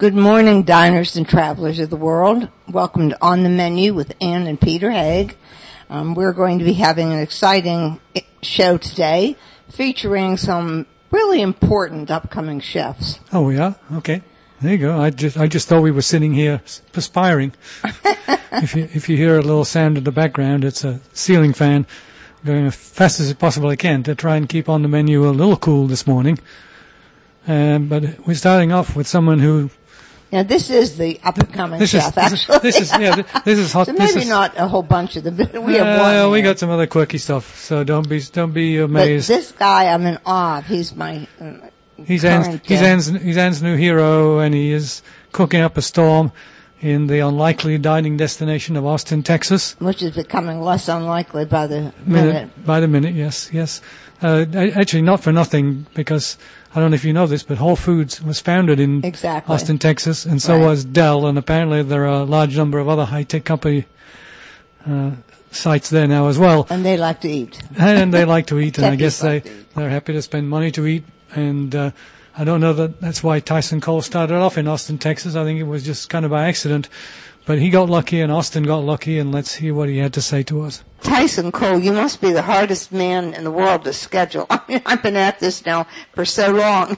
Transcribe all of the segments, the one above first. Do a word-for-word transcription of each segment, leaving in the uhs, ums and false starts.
Good morning, diners and travelers of the world. Welcome to On the Menu with Ann and Peter Haig. Um, we're going to be having an exciting show today featuring some really important upcoming chefs. Oh, yeah? Okay. There you go. I just I just thought we were sitting here perspiring. if you if you hear a little sound in the background, it's a ceiling fan going as fast as it possibly can to try and keep On the Menu a little cool this morning. Um, but we're starting off with someone who... Now, this is the up-and-coming this chef, is, actually. This is, yeah, this is hot. So maybe this is, not a whole bunch of them, but we have uh, one. Well, we here. got some other quirky stuff, so don't be don't be amazed. But this guy, I'm in awe of. He's my uh, He's current, Anne's, he's, uh, Anne's, he's Anne's new hero, and he is cooking up a storm in the unlikely dining destination of Austin, Texas. which is becoming less unlikely by the minute. Minute, by the minute, yes, yes. Uh, actually, not for nothing, because I don't know if you know this, but Whole Foods was founded in Exactly. Austin, Texas, and so Right. was Dell, and apparently there are a large number of other high-tech company uh, sites there now as well. And they like to eat. And they like to eat, and I Techies guess they, like to eat. they're happy to spend money to eat, and uh, I don't know that that's why Tyson Cole started off in Austin, Texas. I think it was just kind of by accident. But he got lucky, and Austin got lucky, and let's hear what he had to say to us. Tyson Cole, you must be the hardest man in the world to schedule. I mean, I've been at this now for so long.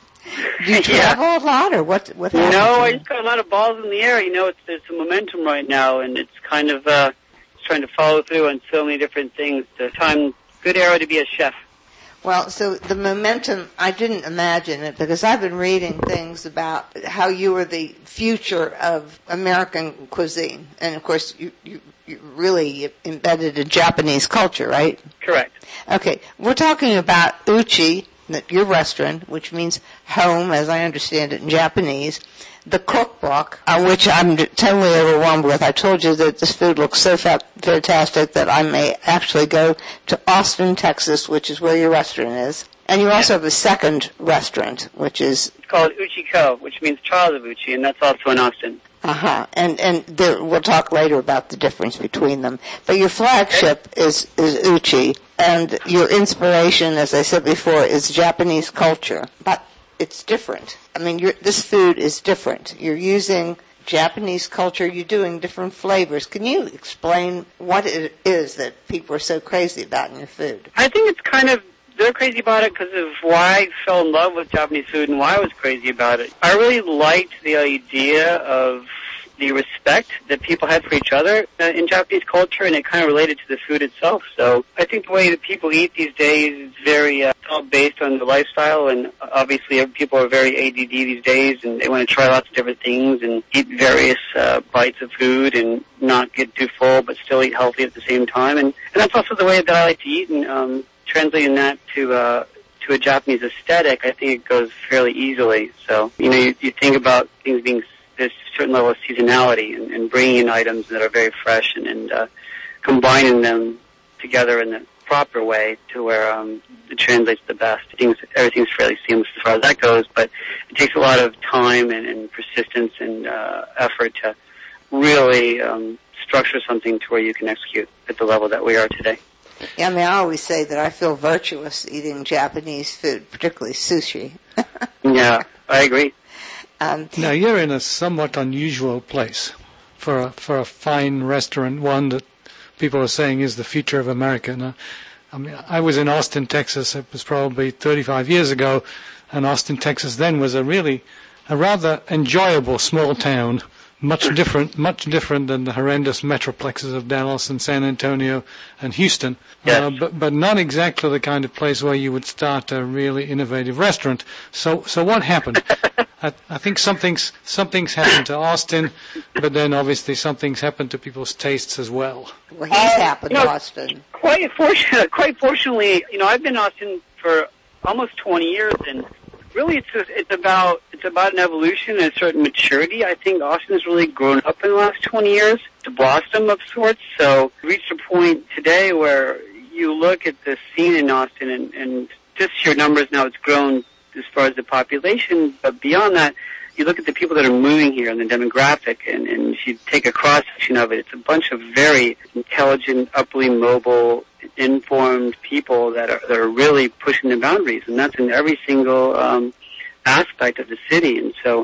Do you travel Yeah. a lot, or what? What happens? No, I to just got a lot of balls in the air. You know, it's there's some momentum right now, and it's kind of uh, it's trying to follow through on so many different things. The time, good era to be a chef. Well, so the momentum, I didn't imagine it because I've been reading things about how you were the future of American cuisine. And, of course, you, you, you really embedded in Japanese culture, right? Correct. Okay, we're talking about uchi, that your restaurant, which means home, as I understand it in Japanese, the cookbook, uh, which I'm totally overwhelmed with. I told you that this food looks so fa- fantastic that I may actually go to Austin, Texas, which is where your restaurant is. And you also have a second restaurant, which is... It's called Uchiko, which means Child of Uchi, and that's also in Austin. Uh-huh. And, and there, we'll talk later about the difference between them. But your flagship is, is uchi, and your inspiration, as I said before, is Japanese culture. But it's different. I mean, you're, this food is different. You're using Japanese culture. You're doing different flavors. Can you explain what it is that people are so crazy about in your food? I think it's kind of, they're crazy about it because of why I fell in love with Japanese food and why I was crazy about it. I really liked the idea of the respect that people had for each other uh, in Japanese culture, and it kind of related to the food itself. So I think the way that people eat these days is very uh, all based on the lifestyle, and obviously people are very A D D these days, and they want to try lots of different things and eat various uh, bites of food and not get too full but still eat healthy at the same time. And, and that's also the way that I like to eat, and um, translating that to uh, to a Japanese aesthetic, I think it goes fairly easily. So, you know, you, you think about things being there's a certain level of seasonality and, and bringing in items that are very fresh and, and uh, combining them together in the proper way to where um, it translates the best. Things, everything's fairly seamless as far as that goes, but it takes a lot of time and, and persistence and uh, effort to really um, structure something to where you can execute at the level that we are today. Yeah, I mean, I always say that I feel virtuous eating Japanese food, particularly sushi. Yeah, I agree. Um, Now, you're in a somewhat unusual place for a, for a fine restaurant, one that people are saying is the future of America. Now, I mean, I was in Austin, Texas. It was probably thirty-five years ago, and Austin, Texas then was a really, a rather enjoyable small town, much different, much different than the horrendous metroplexes of Dallas and San Antonio and Houston. Yes. Uh, but, but not exactly the kind of place where you would start a really innovative restaurant. So, so what happened? I, I think something's, something's happened to Austin, but then obviously something's happened to people's tastes as well. well, he's Uh, happened you know, to Austin. Quite fortunate, quite fortunately, you know, I've been in Austin for almost twenty years, and really it's just, it's about it's about an evolution and a certain maturity. I think Austin's really grown up in the last twenty years to blossom of sorts. So we reached a point today where you look at the scene in Austin, and, and just your numbers now, it's grown as far as the population, but beyond that, you look at the people that are moving here and the demographic, and, and if you take a cross-section of it, it's a bunch of very intelligent, uply mobile, informed people that are that are really pushing the boundaries, and that's in every single um, aspect of the city. And so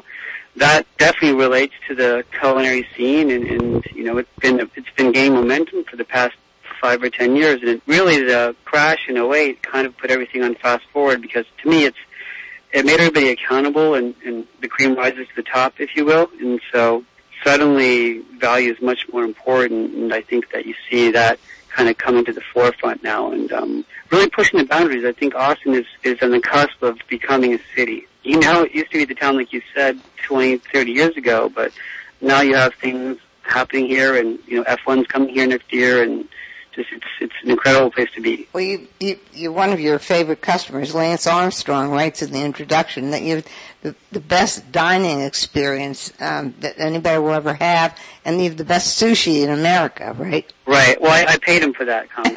that definitely relates to the culinary scene, and, and you know, it's been it's been gaining momentum for the past five or ten years, and it really the crash in oh eight kind of put everything on fast forward, because to me it's it made everybody accountable, and, and the cream rises to the top, if you will, and so suddenly value is much more important, and I think that you see that kind of coming to the forefront now, and um, really pushing the boundaries. I think Austin is, is on the cusp of becoming a city. You know, it used to be the town, like you said, twenty, thirty years ago, but now you have things happening here, and, you know, F one's coming here next year, and just it's, it's an incredible place to be. Well, you, you, you're one of your favorite customers. Lance Armstrong writes in the introduction that you're the, the best dining experience um, that anybody will ever have, and you have the best sushi in America, right? Right. Well, I, I paid him for that comment.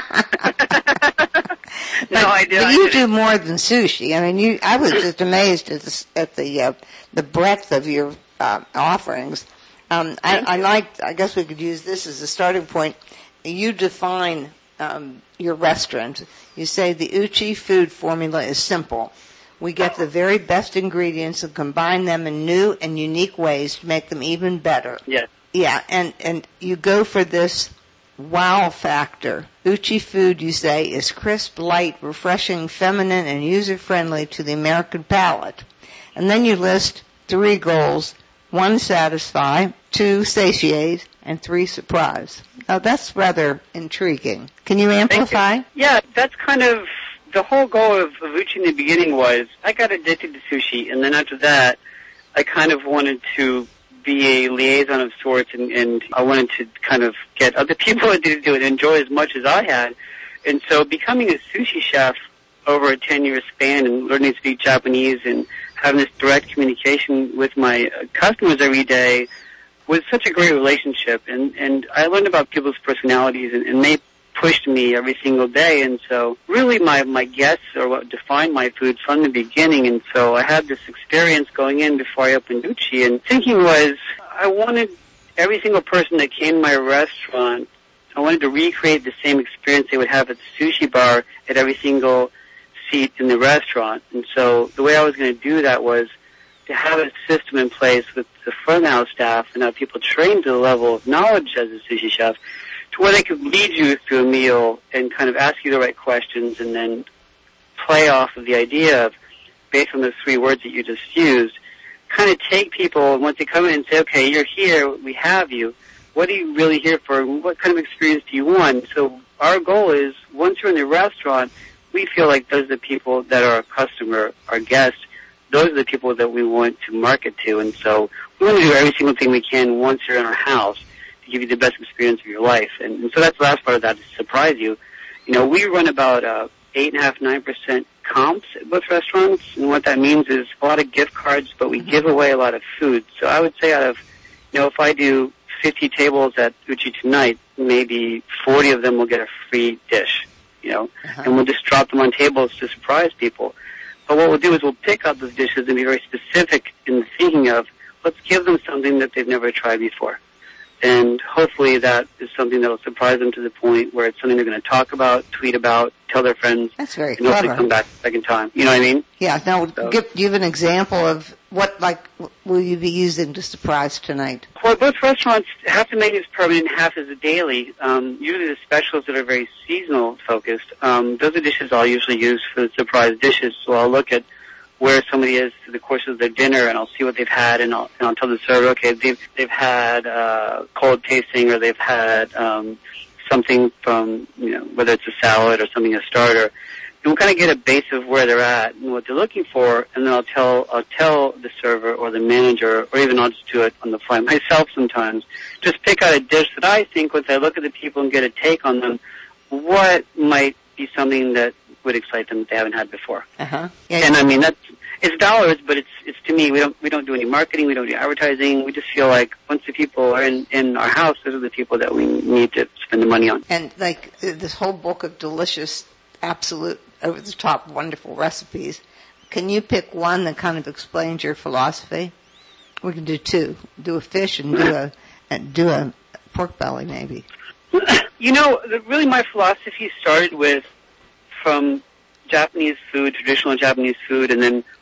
No, but, I did. But I you did. do more than sushi. I mean, you. I was just amazed at the at the uh, the breadth of your uh, offerings. Um, I, I like. I guess we could use this as a starting point. You define um, your restaurant. You say the Uchi food formula is simple. We get the very best ingredients and combine them in new and unique ways to make them even better. Yes. Yeah, and, and you go for this wow factor. Uchi food, you say, is crisp, light, refreshing, feminine, and user-friendly to the American palate. And then you list three goals: one, satisfy; two, satiate; and three, surprise. Now, that's rather intriguing. Can you amplify? You. Yeah, that's kind of the whole goal of, of Uchi in the beginning was I got addicted to sushi, and then after that, I kind of wanted to be a liaison of sorts, and, and I wanted to kind of get other people to do it, enjoy as much as I had. And so becoming a sushi chef over a ten-year span and learning to speak Japanese and having this direct communication with my customers every day was such a great relationship. And, and I learned about people's personalities, and, and they pushed me every single day. And so really my, my guests are what defined my food from the beginning. And so I had this experience going in before I opened Uchi, and thinking was I wanted every single person that came to my restaurant, I wanted to recreate the same experience they would have at the sushi bar at every single seat in the restaurant. And so the way I was going to do that was to have a system in place with the front of house staff and have people trained to the level of knowledge as a sushi chef to where they could lead you through a meal and kind of ask you the right questions, and then play off of the idea of, based on those three words that you just used, kind of take people, and once they come in and say, okay, you're here, we have you, what are you really here for? What kind of experience do you want? So our goal is, once you're in the restaurant, we feel like those are the people that are our customer, our guests. Those are the people that we want to market to. And so we want to do every single thing we can once you're in our house to give you the best experience of your life. And, and so that's the last part of that, to surprise you. You know, we run about uh, eight point five, nine percent comps at both restaurants. And what that means is a lot of gift cards, but we give away a lot of food. So I would say out of, you know, if I do fifty tables at Uchi tonight, maybe forty of them will get a free dish, you know, uh-huh. and we'll just drop them on tables to surprise people. But what we'll do is we'll pick up those dishes and be very specific in the thinking of, let's give them something that they've never tried before. And hopefully that is something that will surprise them to the point where it's something they're going to talk about, tweet about, tell their friends. That's very and clever. hopefully come back a second time. You know what I mean? Yeah. Now, So. give, give an example of what, like, will you be using to surprise tonight? Well, both restaurants, half the menu is permanent, half is a daily. Um, usually the specials that are very seasonal focused, um, those are dishes I'll usually use for the surprise dishes. So I'll look at where somebody is through the course of their dinner, and I'll see what they've had, and I'll, and I'll tell the server, okay, they've they've had uh, cold tasting, or they've had um, something from, you know, whether it's a salad or something, a starter. And we'll kind of get a base of where they're at and what they're looking for, and then I'll tell I'll tell the server or the manager, or even I'll just do it on the fly myself sometimes. Just pick out a dish that I think, once I look at the people and get a take on them, what might be something that would excite them that they haven't had before. Uh-huh. Yeah, and I mean, that's, it's dollars, but it's it's to me, we don't we don't do any marketing, we don't do advertising. We just feel like once the people are in, in our house, those are the people that we need to spend the money on. And like this whole book of delicious, absolute, over the top, wonderful recipes. Can you pick one that kind of explains your philosophy? We can do two. Do a fish and do a and do a pork belly, maybe. You know, the, really, my philosophy started with from Japanese food, traditional Japanese food, and then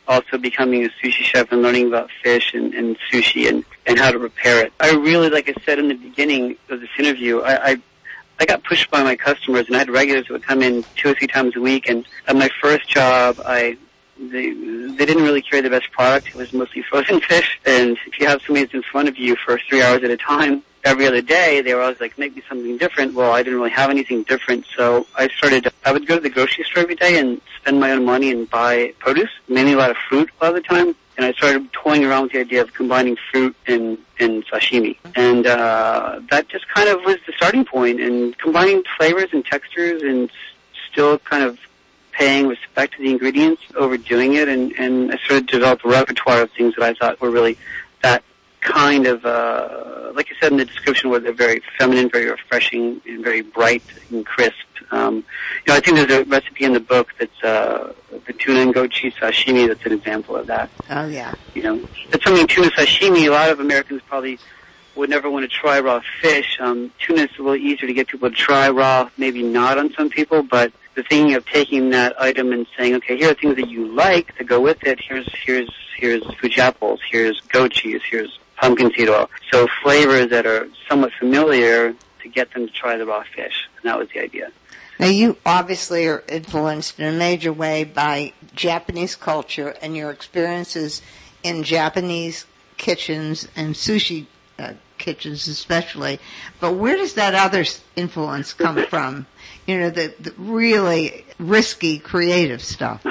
also becoming a sushi chef and learning about fish and, and sushi and, and how to prepare it. I really, like I said in the beginning of this interview, I, I I got pushed by my customers, and I had regulars who would come in two or three times a week. And at my first job, I they they didn't really carry the best product. It was mostly frozen fish. And if you have somebody that's in front of you for three hours at a time, every other day, they were always like, make me something different. Well, I didn't really have anything different, so I started, I would go to the grocery store every day and spend my own money and buy produce, mainly a lot of fruit a lot of the time. And I started toying around with the idea of combining fruit and, and sashimi. And uh, that just kind of was the starting point. And combining flavors and textures and still kind of paying respect to the ingredients, overdoing it. And, and I started to develop a repertoire of things that I thought were really that kind of, uh, like I said in the description, where they're very feminine, very refreshing, and very bright and crisp. Um, you know, I think there's a recipe in the book that's uh, the tuna and goat cheese sashimi that's an example of that. Oh, yeah. You know, it's something tuna sashimi. A lot of Americans probably would never want to try raw fish. Um, tuna is a little easier to get people to try raw, maybe not on some people, but the thing of taking that item and saying, okay, here are things that you like to go with it. Here's here's here's Fuji apples. Here's goat cheese. Here's pumpkin seed oil. So flavors that are somewhat familiar to get them to try the raw fish. And that was the idea. Now, you obviously are influenced in a major way by Japanese culture and your experiences in Japanese kitchens and sushi uh, kitchens especially. But where does that other influence come from? You know, the, the really risky, creative stuff.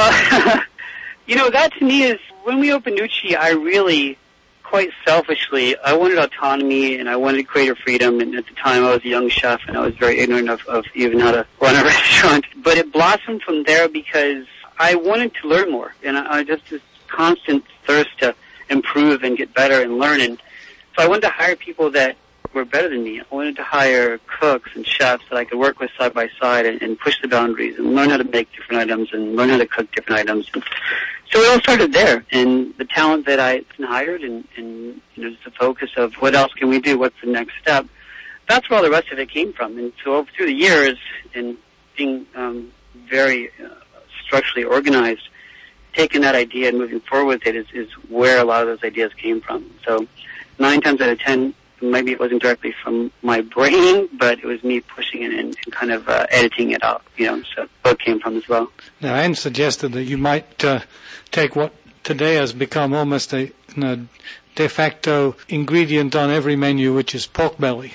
Uh, you know, that to me is, when we opened Uchi, I really, quite selfishly, I wanted autonomy and I wanted greater freedom. And at the time, I was a young chef and I was very ignorant of, of even how to run a restaurant. But it blossomed from there because I wanted to learn more. And I, I just this constant thirst to improve and get better and learn. And so I wanted to hire people that were better than me. I wanted to hire cooks and chefs that I could work with side by side and, and push the boundaries and learn how to make different items and learn how to cook different items. And so it all started there, and the talent that I hired and, and you know, just the focus of what else can we do, what's the next step, that's where all the rest of it came from. And so through the years and being um, very uh, structurally organized, taking that idea and moving forward with it is, is where a lot of those ideas came from. So nine times out of ten, maybe it wasn't directly from my brain, but it was me pushing it and, and kind of uh, editing it out, you know, so where it came from as well. Now, Anne suggested that you might uh, take what today has become almost a you know, de facto ingredient on every menu, which is pork belly.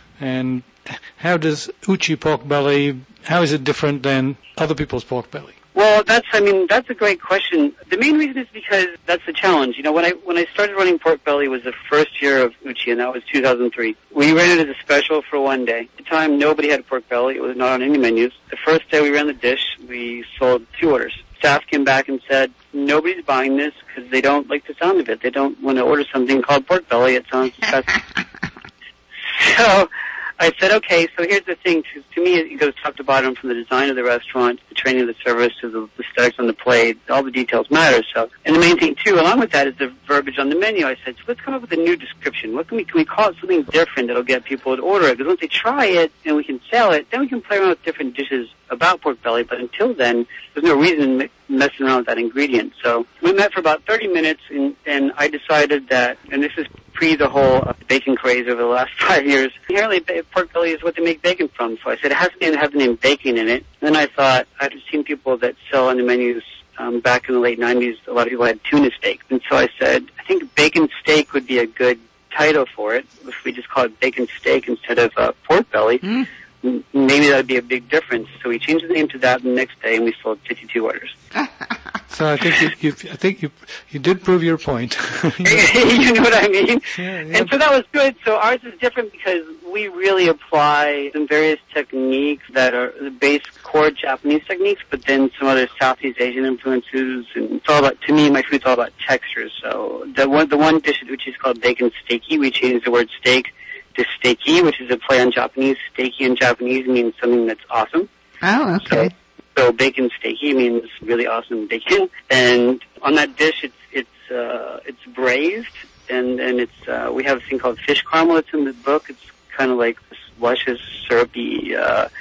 And how does Uchi pork belly, how is it different than other people's pork belly? Well, that's, I mean, that's a great question. The main reason is because that's the challenge. You know, when I, when I started running Pork Belly, it was the first year of Uchi, and that was two thousand three. We ran it as a special for one day. At the time, nobody had Pork Belly. It was not on any menus. The first day we ran the dish, we sold two orders. Staff came back and said, nobody's buying this because they don't like the sound of it. They don't want to order something called Pork Belly. It sounds disgusting. So I said, okay, so here's the thing. To, to me, it goes top to bottom, from the design of the restaurant, the training of the service, to the aesthetics on the plate. All the details matter. So, and the main thing, too, along with that, is the verbiage on the menu. I said, so let's come up with a new description. What can we, can we call it something different that'll get people to order it? Because once they try it and we can sell it, then we can play around with different dishes about pork belly. But until then, there's no reason messing around with that ingredient. So we met for about thirty minutes, and, and I decided that, and this is pre the whole bacon craze over the last five years, inherently pork belly is what they make bacon from. So I said it has to have the name bacon in it. And then I thought, I've seen people that sell on the menus um, back in the late nineties, a lot of people had tuna steak. And so I said, I think bacon steak would be a good title for it. If we just call it bacon steak instead of uh, pork belly, mm. maybe that would be a big difference. So we changed the name to that the next day, and we sold fifty-two orders. So I think you, you, I think you, you did prove your point. You know what I mean? Yeah, yeah. And so that was good. So ours is different because we really apply some various techniques that are the base core Japanese techniques, but then some other Southeast Asian influences. And it's all about, to me, my food's all about textures. So the one, the one dish which is called bacon steaky, we changed the word steak to steaky, which is a play on Japanese. Steaky in Japanese means something that's awesome. Oh, okay. So, So bacon steaky means really awesome bacon, and on that dish it's it's uh, it's braised, and and it's uh, we have a thing called fish caramel that's in the book. It's kind of like this luscious, syrupy uh,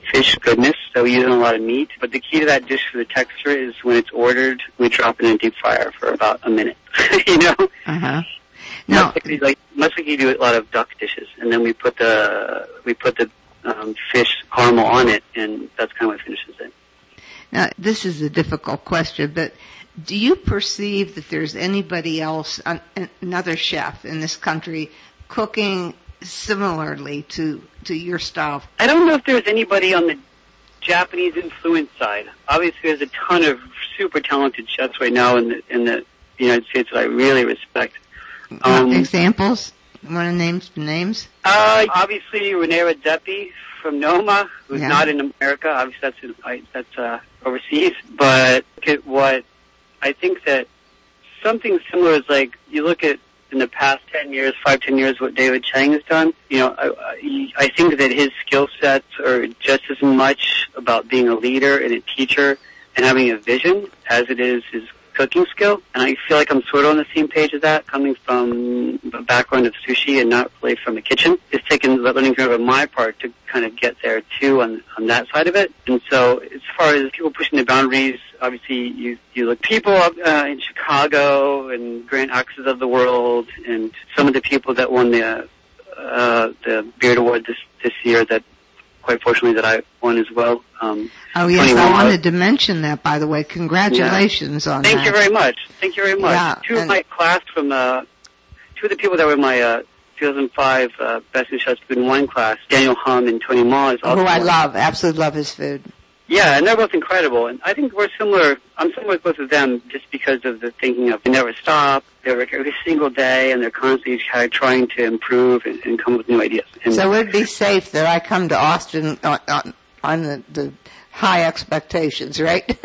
fish goodness, so we use a lot of meat. But the key to that dish for the texture is when it's ordered, we drop it in a deep fryer for about a minute. You know? Uh-huh. No. Much like, like, much like you do a lot of duck dishes, and then we put the we put the um, fish caramel on it, and that's kind of what finishes it. Now, this is a difficult question, but do you perceive that there's anybody else, another chef in this country, cooking similarly to to your style? I don't know if there's anybody on the Japanese influence side. Obviously, there's a ton of super talented chefs right now in the in the United States that I really respect. Um, Examples? You want to name some names? Uh, obviously, Rene Redzepi from Noma, who's Yeah. not in America. Obviously, that's in, I, that's uh, overseas. But look at what I think that something similar is like you look at in the past ten years, five, ten years, what David Chang has done. You know, I, I, I think that his skill sets are just as much about being a leader and a teacher and having a vision as it is his cooking skill. And I feel like I'm sort of on the same page as that, coming from a background of sushi and not really from the kitchen. It's taken the learning curve on my part to kind of get there too on on that side of it. And so as far as people pushing the boundaries, obviously you you look people up uh, in Chicago and Grand Axes of the world, and some of the people that won the uh, the Beard Award this this year that quite fortunately that I won as well. Um, oh yes, I wanted to mention that, by the way. Congratulations yeah. on Thank that. Thank you very much. Thank you very much. Yeah, two of my class from uh, two of the people that were in my uh, two thousand five uh, Best in Chef's Food and Wine class, Daniel Hum and Tony Ma, is also who I one. love, absolutely love his food. Yeah, and they're both incredible. And I think we're similar. I'm similar with both of them just because of the thinking of they never stop. They work every single day, and they're constantly trying to improve and, and come up with new ideas. And so it would be safe that I come to Austin on, on, on the, the high expectations, right?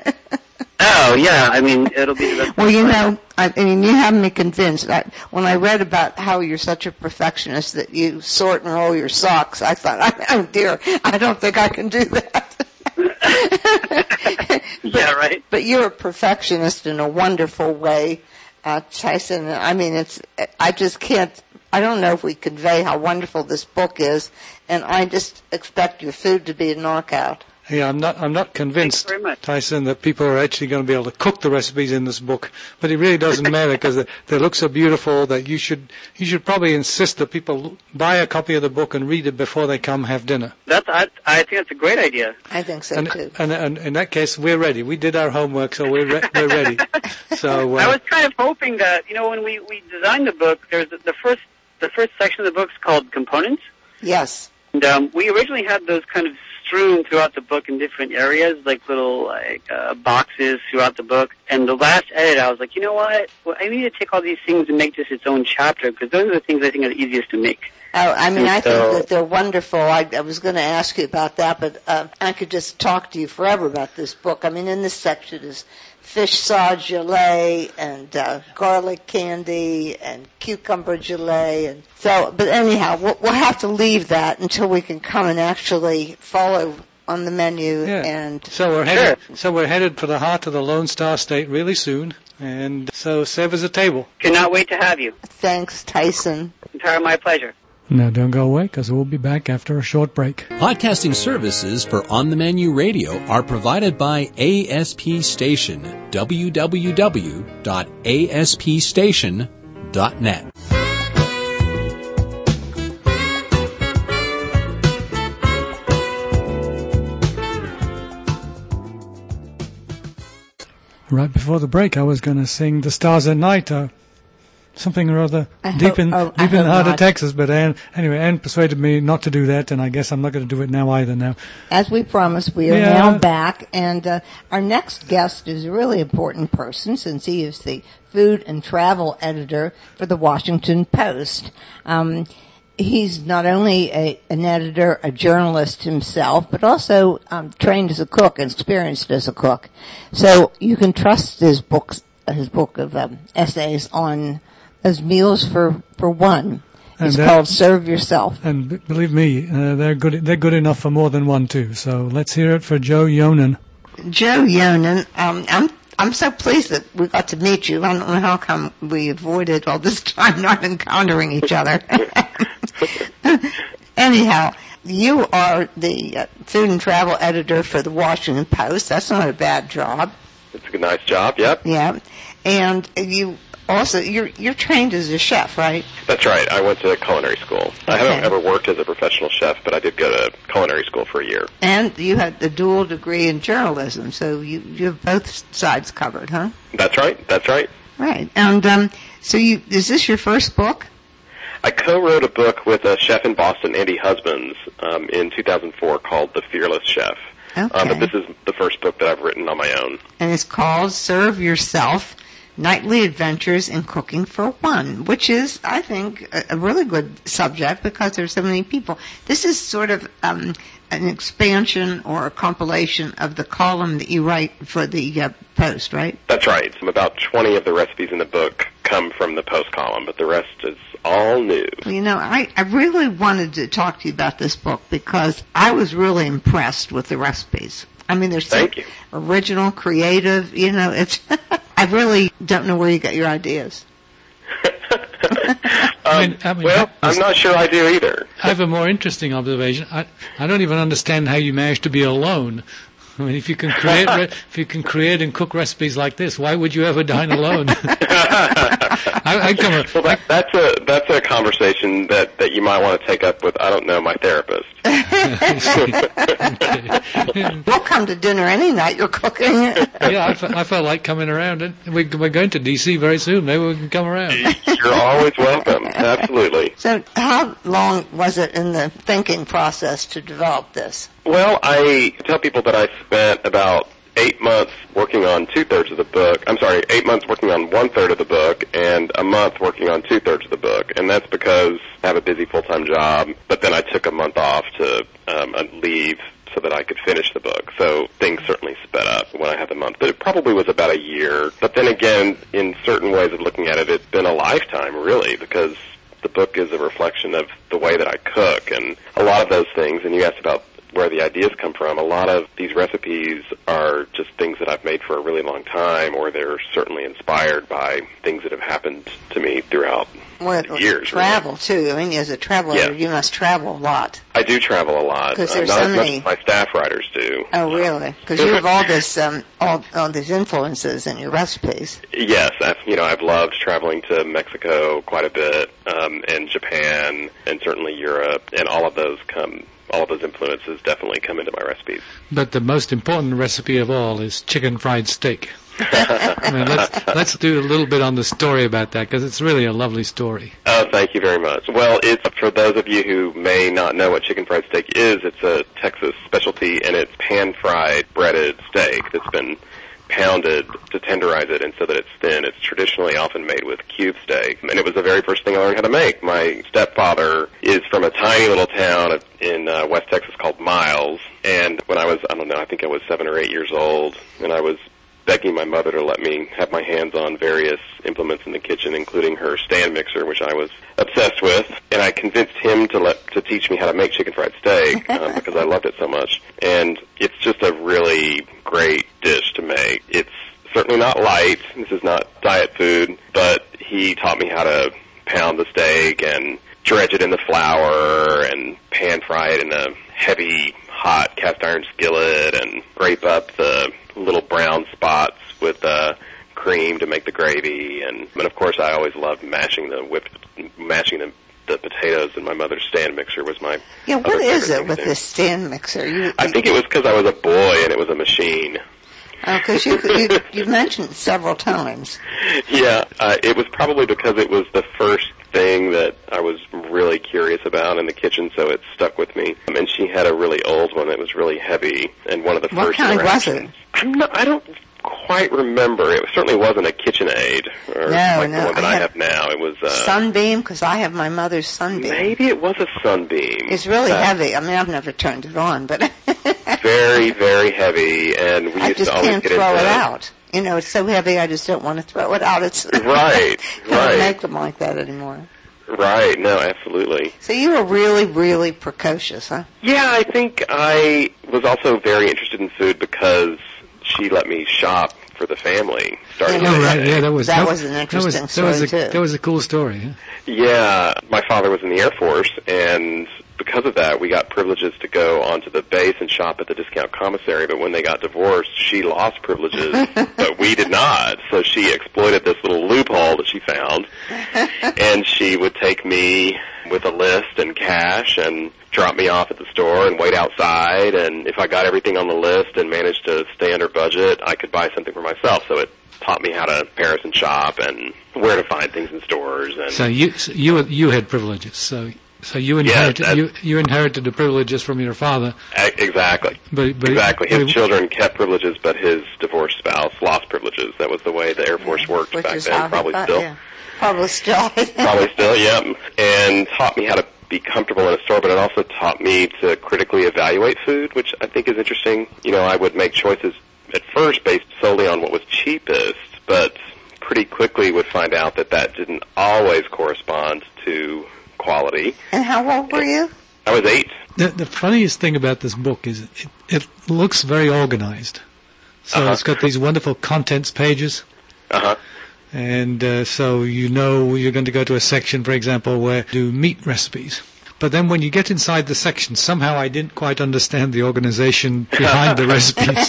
Oh, yeah. I mean, it'll be the best. Well, you know, I, I mean, you have me convinced. I, when I read about how you're such a perfectionist that you sort and roll your socks, I thought, oh, dear, I don't think I can do that. but, yeah, right. But you're a perfectionist in a wonderful way, uh, Tyson. I mean, it's, I just can't, I don't know if we convey how wonderful this book is, and I just expect your food to be a knockout. Yeah, I'm not. I'm not convinced, Tyson, that people are actually going to be able to cook the recipes in this book. But it really doesn't matter because they, they look so beautiful that you should. You should probably insist that people buy a copy of the book and read it before they come have dinner. That's. I, I think that's a great idea. I think so and, too. And, and in that case, we're ready. We did our homework, so we're re- we're ready. So uh, I was kind of hoping that you know when we, we designed the book, there's the, the first the first section of the book is called Components. Yes. And um, we originally had those kind of strewn throughout the book in different areas, like little like uh, boxes throughout the book. And the last edit, I was like, you know what? Well, I need to take all these things and make this its own chapter because those are the things I think are the easiest to make. Oh, I mean, and I so, think that they're wonderful. I, I was going to ask you about that, but uh, I could just talk to you forever about this book. I mean, in this section is fish sauce gelée and uh, garlic candy and cucumber gelée, and so. But anyhow, we'll, we'll have to leave that until we can come and actually follow on the menu. Yeah. And so we're headed. Sure. So we're headed for the heart of the Lone Star State really soon, and so serve us a table. Cannot wait to have you. Thanks, Tyson. Entirely my pleasure. Now, don't go away, because we'll be back after a short break. Podcasting services for On the Menu Radio are provided by A S P Station, w w w dot a s p station dot net. Right before the break, I was going to sing The Stars at Night, uh, something or other I deep hope, in oh, deep in the heart not. of Texas. But Ann, anyway, Ann persuaded me not to do that, and I guess I'm not going to do it now either. Now, as we promised, we are yeah. now back, and uh, our next guest is a really important person since he is the food and travel editor for the Washington Post. Um, he's not only a, an editor, a journalist himself, but also um, trained as a cook and experienced as a cook. So you can trust his books, his book of um, essays on as meals for, for one. It's and called Serve Yourself. And b- believe me, uh, they're good. They're good enough for more than one too. So let's hear it for Joe Yonan. Joe Yonan, um, I'm I'm so pleased that we got to meet you. I don't know how come we avoided all this time not encountering each other. Anyhow, you are the uh, food and travel editor for the Washington Post. That's not a bad job. It's a nice job, yep. Yeah. And you also, you're you're trained as a chef, right? That's right. I went to culinary school. Okay. I haven't ever worked as a professional chef, but I did go to culinary school for a year. And you had the dual degree in journalism, so you, you have both sides covered, huh? That's right. That's right. Right. And um, so you is this your first book? I co-wrote a book with a chef in Boston, Andy Husbands, um, in two thousand four called The Fearless Chef. Okay. Um, but this is the first book that I've written on my own. And it's called Serve Yourself, Nightly Adventures in Cooking for One, which is, I think, a, a really good subject because there's so many people. This is sort of um, an expansion or a compilation of the column that you write for the uh, Post, right? That's right. About twenty of the recipes in the book come from the Post column, but the rest is all new. You know, I, I really wanted to talk to you about this book because I was really impressed with the recipes. I mean, they're so Thank you. original, creative, you know, it's, I really don't know where you got your ideas. um, I mean, I mean, well, I'm not sure I do either. I have a more interesting observation. I, I don't even understand how you managed to be alone. I mean, if you can create, re- if you can create and cook recipes like this, why would you ever dine alone? I, I come a, well, that, that's a that's a conversation that, that you might want to take up with, I don't know, my therapist. Okay. We'll come to dinner any night you're cooking. Yeah, I, fe- I felt like coming around. And we, we're going to D C very soon. Maybe we can come around. You're always welcome. Absolutely. So how long was it in the thinking process to develop this? Well, I tell people that I spent about eight months working on two-thirds of the book. I'm sorry, eight months working on one-third of the book and a month working on two-thirds of the book. And that's because I have a busy full-time job, but then I took a month off to um, leave so that I could finish the book. So things certainly sped up when I had the month. But it probably was about a year. But then again, in certain ways of looking at it, it's been a lifetime, really, because the book is a reflection of the way that I cook and a lot of those things. And you asked about where the ideas come from. A lot of these recipes are just things that I've made for a really long time, or they're certainly inspired by things that have happened to me throughout well, years. Travel, really. too. I mean, as a traveler, yeah. you must travel a lot. I do travel a lot. Because uh, there's not so as many... much as my staff writers do. Oh, really? Because you have all this, um, all, all these influences in your recipes. Yes, I've, you know, I've loved traveling to Mexico quite a bit, um, and Japan, and certainly Europe, and all of those come... all of those influences definitely come into my recipes. But the most important recipe of all is chicken fried steak. I mean, let's, let's do a little bit on the story about that, because it's really a lovely story. Oh, thank you very much. Well, it's for those of you who may not know what chicken fried steak is, it's a Texas specialty, and it's pan-fried breaded steak that's been pounded to tenderize it and so that it's thin. It's traditionally often made with cube steak, and it was the very first thing I learned how to make. My stepfather is from a tiny little town in uh, West Texas called Miles, and when I was, I don't know, I think I was seven or eight years old, and I was begging my mother to let me have my hands on various implements in the kitchen, including her stand mixer, which I was obsessed with, and I convinced him to let to teach me how to make chicken fried steak um, because I loved it so much. And it's just a really great dish to make. It's certainly not light. This is not diet food, but he taught me how to pound the steak and dredge it in the flour and pan fry it in a heavy, hot cast iron skillet and scrape up the little brown spots with uh, cream to make the gravy. And, and of course, I always loved mashing the whipped, mashing the, the potatoes in my mother's stand mixer was my. Yeah, what is it with this stand mixer? You, I think it was because I was a boy and it was a machine. Oh, because you, you you mentioned it several times. Yeah, uh, it was probably because it was the first thing that I was really curious about in the kitchen, so it stuck with me. Um, and she had a really old one that was really heavy, and one of the what first kind interactions. was it? I'm not, I don't quite remember. It certainly wasn't a KitchenAid or no, like no, the one that I I have, have now. It was uh, Sunbeam, because I have my mother's Sunbeam. Maybe it was a Sunbeam. It's really uh, heavy. I mean, I've never turned it on, but very, very heavy, and we I used just to always can't get throw into it out. You know, it's so heavy, I just don't want to throw it out. It's right, can't right, make them like that anymore. Right. No, absolutely. So you were really, really precocious, huh? Yeah, I think I was also very interested in food because she let me shop for the family. Starting Yeah, Oh, at right. age. Yeah, that was That that, was an interesting that was, story, that was a, too. That was a cool story. Huh? Yeah, my father was in the Air Force, and because of that, we got privileges to go onto the base and shop at the discount commissary, but when they got divorced, she lost privileges, but we did not. So she exploited this little loophole that she found, and she would take me with a list and cash and drop me off at the store and wait outside, and if I got everything on the list and managed to stay under budget, I could buy something for myself. So it taught me how to comparison shop and where to find things in stores. And so you so you you had privileges. So so you inherited yeah, you you inherited the privileges from your father. Exactly. But, but exactly. His but, children kept privileges, but his divorced spouse lost privileges. That was the way the Air Force worked Which back is then. how Probably thought, still. Yeah. Probably still. Probably still. Yeah. And taught me how to be comfortable in a store, but it also taught me to critically evaluate food, which I think is interesting. You know, I would make choices at first based solely on what was cheapest, but pretty quickly would find out that that didn't always correspond to quality. And how old were you? I was eight. The, the funniest thing about this book is it, it looks very organized. So Uh-huh. it's got these wonderful contents pages. Uh-huh. And uh, so you know you're going to go to a section, for example, where do meat recipes. But then when you get inside the section, somehow I didn't quite understand the organization behind the recipes.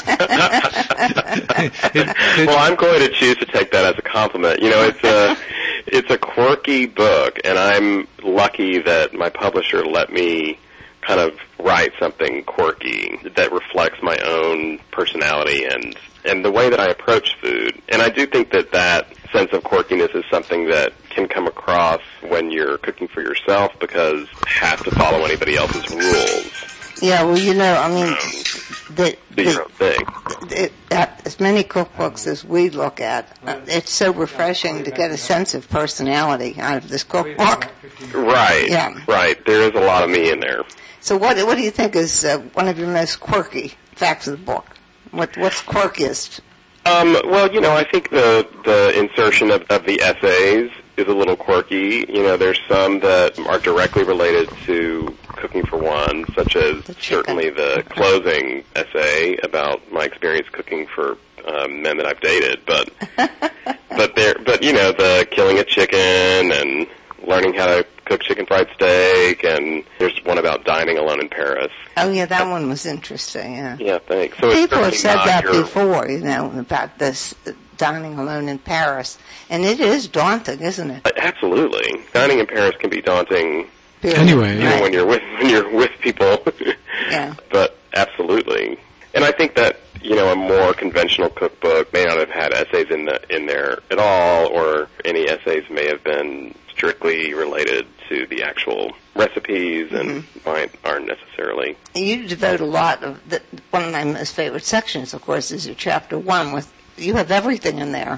it, it, Well, I'm going to choose to take that as a compliment. You know, it's a it's a quirky book, and I'm lucky that my publisher let me kind of write something quirky that reflects my own personality and and the way that I approach food. And I do think that that sense of quirkiness is something that can come across when you're cooking for yourself because you have to follow anybody else's rules. Yeah, well, you know, I mean, the, Do your own thing. the, uh, as many cookbooks as we look at, uh, it's so refreshing to get a sense of personality out of this cookbook. Right, Yeah. right. There is a lot of me in there. So what what do you think is uh, one of your most quirky facts of the book? What What's quirkiest? Um, well, you know, I think the the insertion of, of the essays is a little quirky. You know, there's some that are directly related to cooking for one, such as The chicken. certainly the closing essay about my experience cooking for um, men that I've dated. But but there, but you know, the killing a chicken and learning how to cook chicken fried steak, and there's one about dining alone in Paris. Oh, yeah, that one was interesting, yeah. Yeah, thanks. So it's People have certainly said not that your- before, you know, about this uh, dining alone in Paris. And it is daunting, isn't it? Absolutely, dining in Paris can be daunting. Period. Anyway, Even Right. when you're with when you're with people. Yeah. But absolutely. And I think that, you know, a more conventional cookbook may not have had essays in the in there at all, or any essays may have been strictly related to the actual recipes and Mm-hmm. mine aren't necessarily. You devote a lot of the, one of my most favorite sections, of course, is your chapter one. With you have everything in there: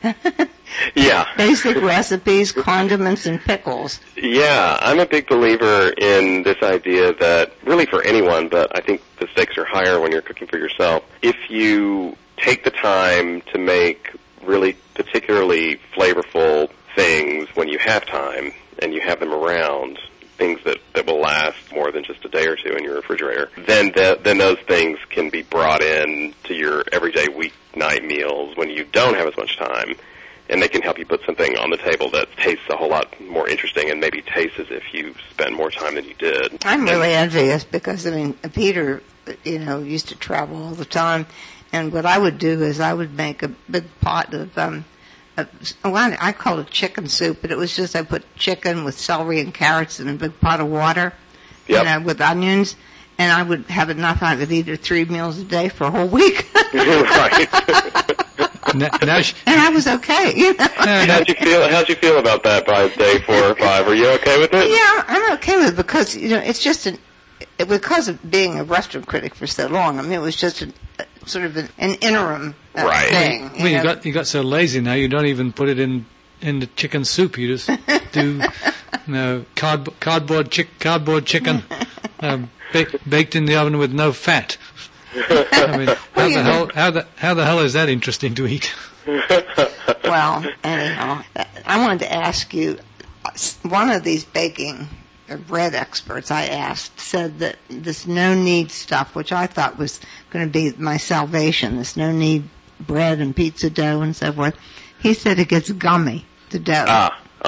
Yeah. basic recipes, condiments, and pickles. Yeah, I'm a big believer in this idea that really for anyone, but I think the stakes are higher when you're cooking for yourself. If you take the time to make really particularly flavorful things when you have time and you have them around, things that, that will last more than just a day or two in your refrigerator, then the, then those things can be brought in to your everyday weeknight meals when you don't have as much time. And they can help you put something on the table that tastes a whole lot more interesting and maybe tastes as if you spend more time than you did. I'm really envious because, I mean, Peter, you know, used to travel all the time. And what I would do is I would make a big pot of, um, of well, I I call it chicken soup, but it was just I put chicken with celery and carrots in a big pot of water, Yep. you know, with onions. And I would have enough. I could eat it three meals a day for a whole week. Right. now, now sh- And I was okay, you know. How'd you feel? How'd you feel about that by day four or five? Were you okay with it? Yeah, I'm okay with it because, you know, it's just an, because of being a restaurant critic for so long, I mean, it was just a, sort of an, an interim uh, Right. thing. well, you know. got you got so lazy now. You don't even put it in in the chicken soup. You just do you know, card, cardboard chick, cardboard chicken um, baked, baked in the oven with no fat. I mean, how the hell how the how the hell is that interesting to eat? Well, anyhow, I wanted to ask you, one of these baking or bread experts I asked said that this no-knead stuff, which I thought was going to be my salvation, this no-knead bread and pizza dough and so forth, he said it gets gummy, the dough. Ah, uh-huh.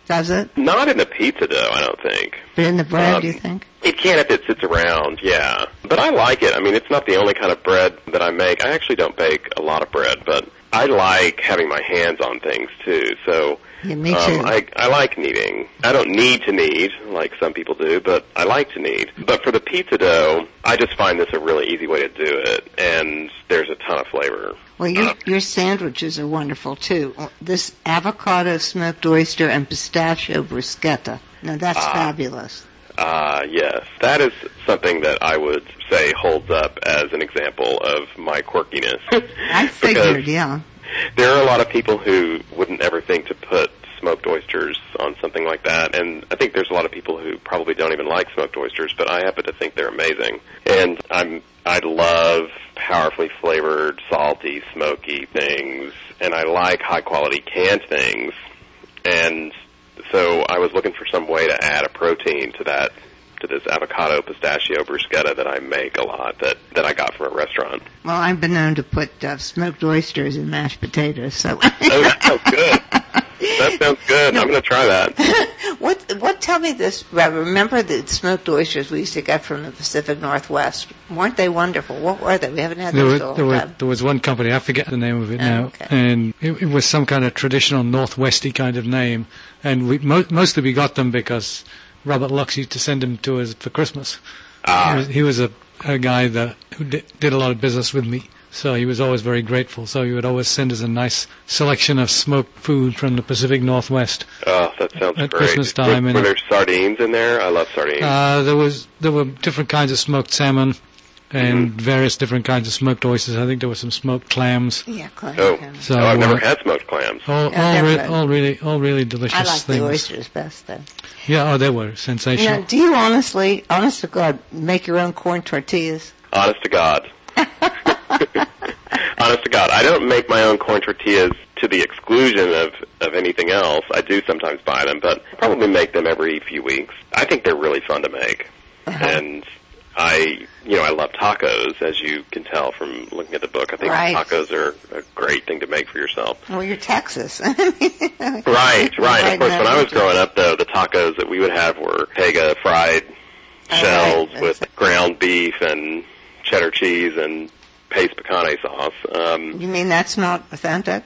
Does it? Not in the pizza dough, I don't think. But in the bread, Um, do you think? It can if it sits around, yeah. But I like it. I mean, it's not the only kind of bread that I make. I actually don't bake a lot of bread, but I like having my hands on things, too. So Yeah, me too. um, I, I like kneading. I don't need to knead like some people do, but I like to knead. But for the pizza dough, I just find this a really easy way to do it, and there's a ton of flavor. Well, your, Uh, your sandwiches are wonderful, too. This avocado smoked oyster and pistachio bruschetta. Now, that's Ah. fabulous. Ah, yes. That is something that I would say holds up as an example of my quirkiness. I figured, Because yeah. there are a lot of people who wouldn't ever think to put smoked oysters on something like that, and I think there's a lot of people who probably don't even like smoked oysters, but I happen to think they're amazing. And I'm I love powerfully flavored, salty, smoky things, and I like high-quality canned things. And so I was looking for some way to add a protein to that, to this avocado pistachio bruschetta that I make a lot that, that I got from a restaurant. Well, I've been known to put uh, smoked oysters in mashed potatoes, so... Oh, that sounds good. That sounds good. I'm going to try that. What, what, tell me this, Rob, remember the smoked oysters we used to get from the Pacific Northwest? Weren't they wonderful? What were they? We haven't had There those was, for a there, long was, time. there was one company, I forget the name of it Oh, now, okay. and it, it was some kind of traditional Northwesty kind of name, and we mo- mostly we got them because Robert Lux used to send them to us for Christmas. Ah. He was, he was a, a guy that who did, did a lot of business with me, so he was always very grateful. So he would always send us a nice selection of smoked food from the Pacific Northwest. Oh, that sounds At great. Christmas time, Were, and were it- there sardines in there? I love sardines. Uh, there was there were different kinds of smoked salmon and Mhm. various different kinds of smoked oysters. I think there were some smoked clams. Yeah, clam. oh, yeah. So, oh, I've never uh, had smoked clams. All, Yeah, all, never re- had. all really, all really delicious I like things. the oysters best, though. Yeah, oh, they were sensational. Now, do you honestly, honest to God, make your own corn tortillas? Honest to God. Honest to God. I don't make my own corn tortillas to the exclusion of, of anything else. I do sometimes buy them, but I probably make them every few weeks. I think they're really fun to make. Uh-huh. And I, you know, I love tacos, as you can tell from looking at the book. I think Right. tacos are a great thing to make for yourself. Well, you're Texas. Right, right. Of course, when I was growing up, though, the tacos that we would have were Pega fried Oh, shells right. with That's- ground beef and cheddar cheese and paste picante sauce. Um, You mean that's not authentic?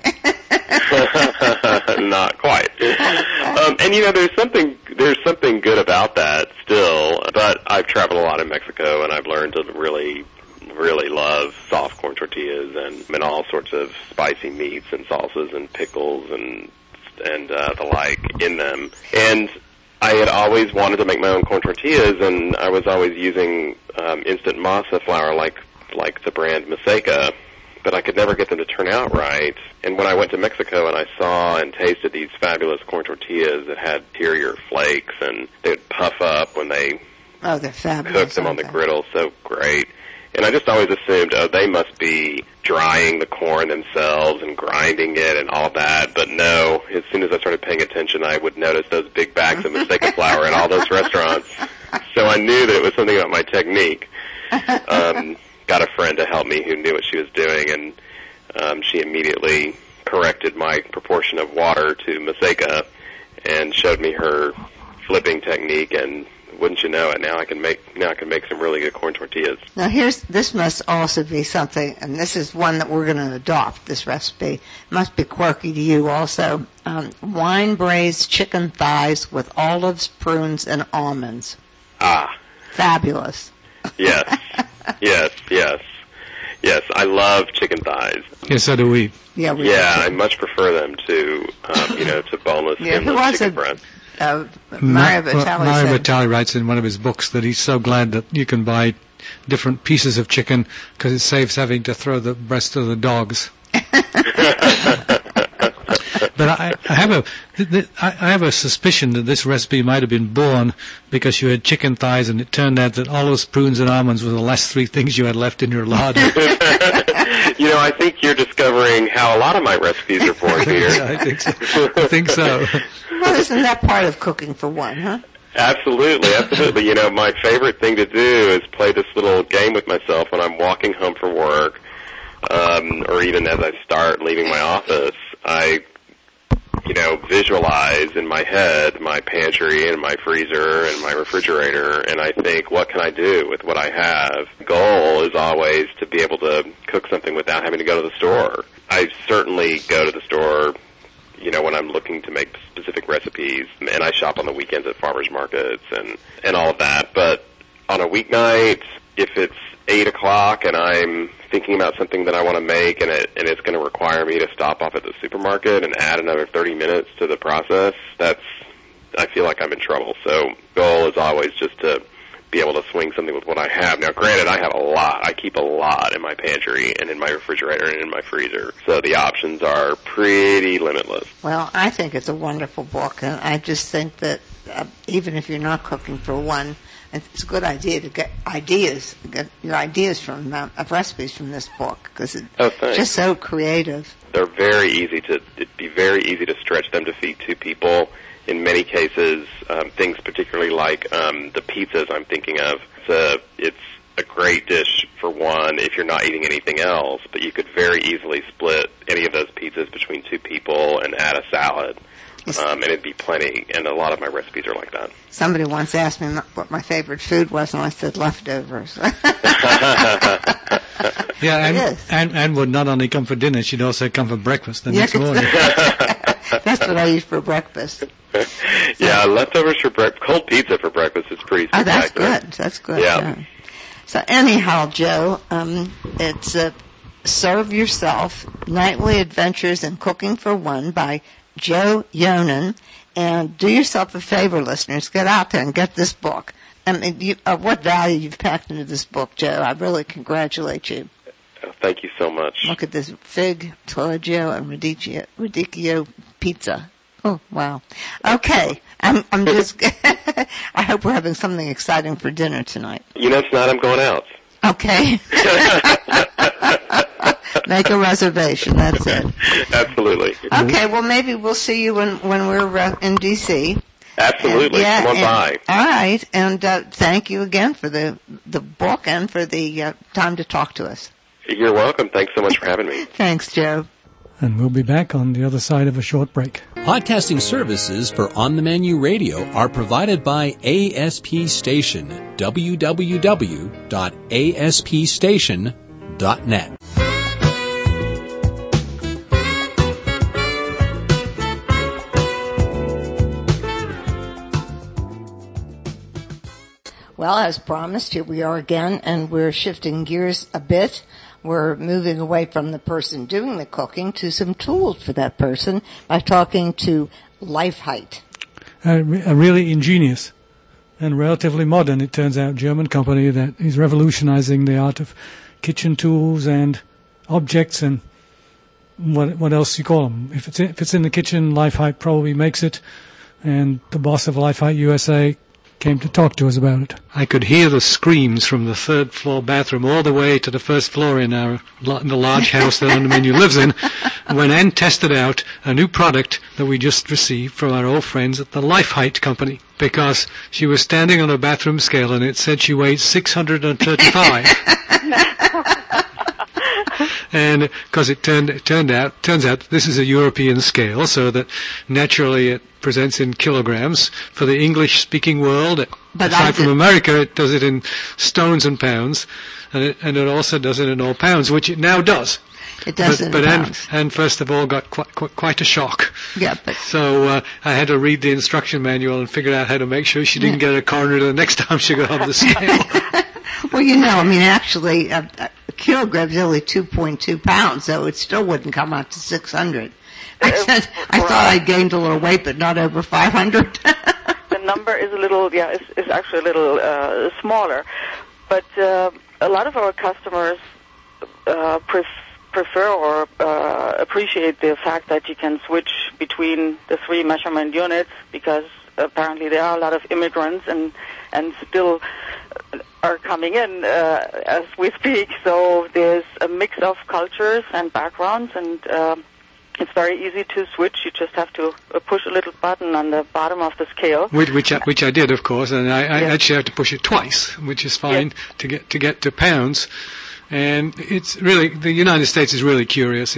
not quite. Um, and you know, there's something there's something good about that still. But I've traveled a lot in Mexico, and I've learned to really, really love soft corn tortillas and, and all sorts of spicy meats and salsas and pickles and and uh, the like in them. And I had always wanted to make my own corn tortillas, and I was always using um, instant masa flour like like the brand Maseca, but I could never get them to turn out right. And when I went to Mexico and I saw and tasted these fabulous corn tortillas that had interior flakes, and they would puff up when they Oh, they're fabulous. cooked them on the aren't they? griddle, so great. And I just always assumed, oh, they must be drying the corn themselves and grinding it and all that. But no, as soon as I started paying attention, I would notice those big bags of Maseca flour in all those restaurants. So I knew that it was something about my technique. Um, got a friend to help me who knew what she was doing, and um, she immediately corrected my proportion of water to Maseca and showed me her flipping technique, and wouldn't you know it, now I can make now I can make some really good corn tortillas. Now, here's this must also be something, and this is one that we're going to adopt. This recipe it must be quirky to you also. Um, wine braised chicken thighs with olives, prunes, and almonds. Ah, Fabulous. yes, yes, yes, yes. I love chicken thighs. Yes, so do we. Yeah, we Yeah, I much prefer them to um, you know to boneless, Yeah, who skinless was chicken it? breast. Uh, Ma- Mario well, Batali Mario said, Batali writes in one of his books that he's so glad that you can buy different pieces of chicken because it saves having to throw the breast to the dogs. But I, I have a, th- th- I I have a suspicion that this recipe might have been born because you had chicken thighs, and it turned out that olives, prunes, and almonds were the last three things you had left in your larder. You know, I think you're discovering how a lot of my recipes are born here. Yeah, I think so. I think so. well, isn't that part of cooking for one, huh? Absolutely, absolutely. You know, my favorite thing to do is play this little game with myself when I'm walking home from work, um, or even as I start leaving my office. I you know, visualize in my head my pantry and my freezer and my refrigerator, and I think, what can I do with what I have? The goal is always to be able to cook something without having to go to the store. I certainly go to the store, you know, when I'm looking to make specific recipes, and I shop on the weekends at farmers markets and, and all of that. But on a weeknight, if it's eight o'clock and I'm thinking about something that I want to make, and it and it's going to require me to stop off at the supermarket and add another thirty minutes to the process, that's, I feel like I'm in trouble. So goal is always just to be able to swing something with what I have. Now, granted, I have a lot. I keep a lot in my pantry and in my refrigerator and in my freezer. So the options are pretty limitless. Well, I think it's a wonderful book, and I just think that uh, even if you're not cooking for one, it's a good idea to get ideas, get your ideas from uh, of recipes from this book, because it's oh, just so creative. They're very easy to, it'd be very easy to stretch them to feed two people. In many cases, um, things particularly like um, the pizzas I'm thinking of, it's a, it's a great dish for one if you're not eating anything else, but you could very easily split any of those pizzas between two people and add a salad. Um, and it'd be plenty, and a lot of my recipes are like that. Somebody once asked me what my favorite food was, and I said leftovers. Yeah, and, and and would not only come for dinner, she'd also come for breakfast the next yeah, morning. That's what I eat for breakfast. So, yeah, leftovers for breakfast. Cold pizza for breakfast is pretty spectacular. Oh, that's good. That's good. Yeah. yeah. So anyhow, Joe, um, it's uh, Serve Yourself, Nightly Adventures in Cooking for One by Joe Yonan. And do yourself a favor, listeners, get out there and get this book. I mean, you, uh, what value you've packed into this book, Joe. I really congratulate you. Oh, thank you so much. Look at this fig, Taleggio, and radicchio, radicchio pizza. Oh, wow. Okay. I'm, I'm just, I hope we're having something exciting for dinner tonight. You know, tonight I'm going out. Okay. Make a reservation. That's it. Absolutely. Okay. Well, maybe we'll see you when, when we're uh, in D C Absolutely. And, yeah, Come on and, by. All right. And uh, thank you again for the, the book and for the uh, time to talk to us. You're welcome. Thanks so much for having me. Thanks, Joe. And we'll be back on the other side of a short break. Podcasting services for On the Menu Radio are provided by A S P Station, w w w dot a s p station dot net. Well, as promised, here we are again, and we're shifting gears a bit. We're moving away from the person doing the cooking to some tools for that person by talking to Lifeheight. A, a really ingenious and relatively modern, it turns out, German company that is revolutionizing the art of kitchen tools and objects and what what else you call them. If it's in, if it's in the kitchen, Lifeheight probably makes it, and the boss of Lifeheight U S A came to talk to us about it. I could hear the screams from the third floor bathroom all the way to the first floor in our in the large house that On the Menu lives in, when Ann tested out a new product that we just received from our old friends at the Lifeheight company, because she was standing on a bathroom scale and it said she weighed six hundred thirty-five. And because it turned it turned out turns out this is a European scale, so that naturally it presents in kilograms. For the English-speaking world, but aside from America, it does it in stones and pounds, and it, and it also does it in all pounds, which it now does. It does but, in but pounds. Anne, Anne first of all got quite, quite, quite a shock. Yeah, but so uh, I had to read the instruction manual and figure out how to make sure she didn't get a corner the next time she got on the scale. Well, you know, I mean, actually, a, a kilogram is only two point two pounds, so it still wouldn't come out to six hundred. I said, I thought I gained a little weight, but not over five hundred. The number is a little, yeah, is, is actually a little uh, smaller. But uh, a lot of our customers uh, pref- prefer or uh, appreciate the fact that you can switch between the three measurement units, because apparently there are a lot of immigrants and and still are coming in uh, as we speak. So there's a mix of cultures and backgrounds, and uh, it's very easy to switch. You just have to uh, push a little button on the bottom of the scale. Which, which, I, which I did, of course, and I, I Yes. actually have to push it twice, which is fine Yes. to get to get to pounds. And it's really, the United States is really curious in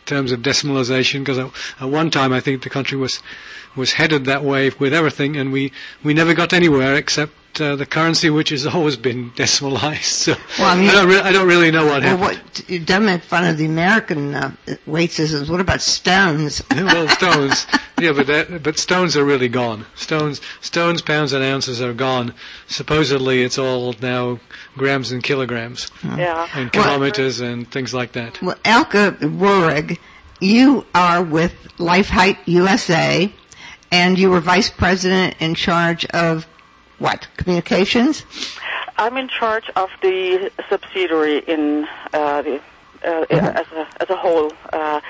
terms of decimalization, because at, at one time I think the country was was headed that way with everything, and we, we never got anywhere except uh, the currency, which has always been decimalized. So well, I, mean, I, don't re- I don't really know what well, happened. What, you don't make fun of the American uh, weight systems. What about stones? Well, stones. Yeah, but that, but stones are really gone. Stones, stones, pounds, and ounces are gone. Supposedly, it's all now grams and kilograms, Yeah. and kilometers well, and things like that. Well, Elke Woerig, you are with Lifeheight U S A, and you were vice president in charge of what? Communications? I'm in charge of the subsidiary in uh, the uh, mm-hmm. as a as a whole. Uh,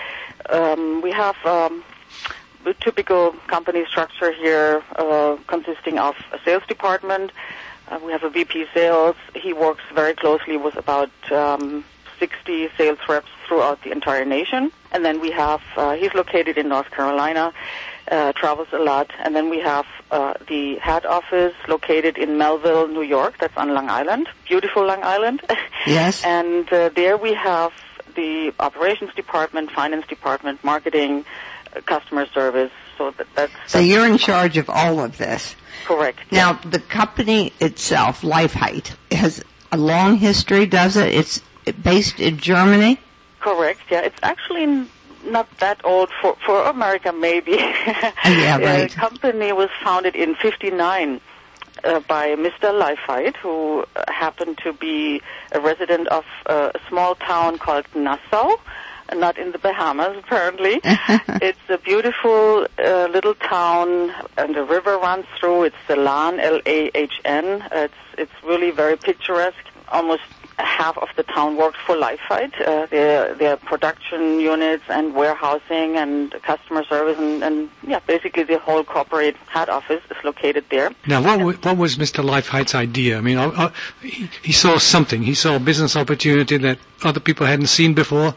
um, we have. Um, The typical company structure here, uh, consisting of a sales department. Uh, we have a V P sales. He works very closely with about um, sixty sales reps throughout the entire nation. And then we have, uh, he's located in North Carolina, uh, travels a lot. And then we have uh, the head office located in Melville, New York. That's on Long Island. Beautiful Long Island. Yes. And uh, there we have the operations department, finance department, marketing, customer service. So that, that's, that's so you're in charge of all of this. Correct. Now, yes. The company itself, Lifeheight, has a long history, does it? It's based in Germany? Correct, yeah. It's actually not that old for, for America, maybe. Yeah, right. The company was founded in fifty-nine uh, by Mister Lifeheight, who happened to be a resident of uh, a small town called Nassau. Not in the Bahamas, apparently. It's a beautiful uh, little town, and the river runs through. It's the Lahn, L A H N. It's it's really very picturesque. Almost half of the town works for Lifeheight. Uh, their their production units and warehousing and customer service and, and yeah, basically the whole corporate head office is located there. Now, what w- what was Mister Lifeheight's idea? I mean, uh, uh, he, he saw something. He saw a business opportunity that other people hadn't seen before.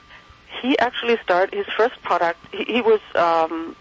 He actually started his first product. He, he was, um,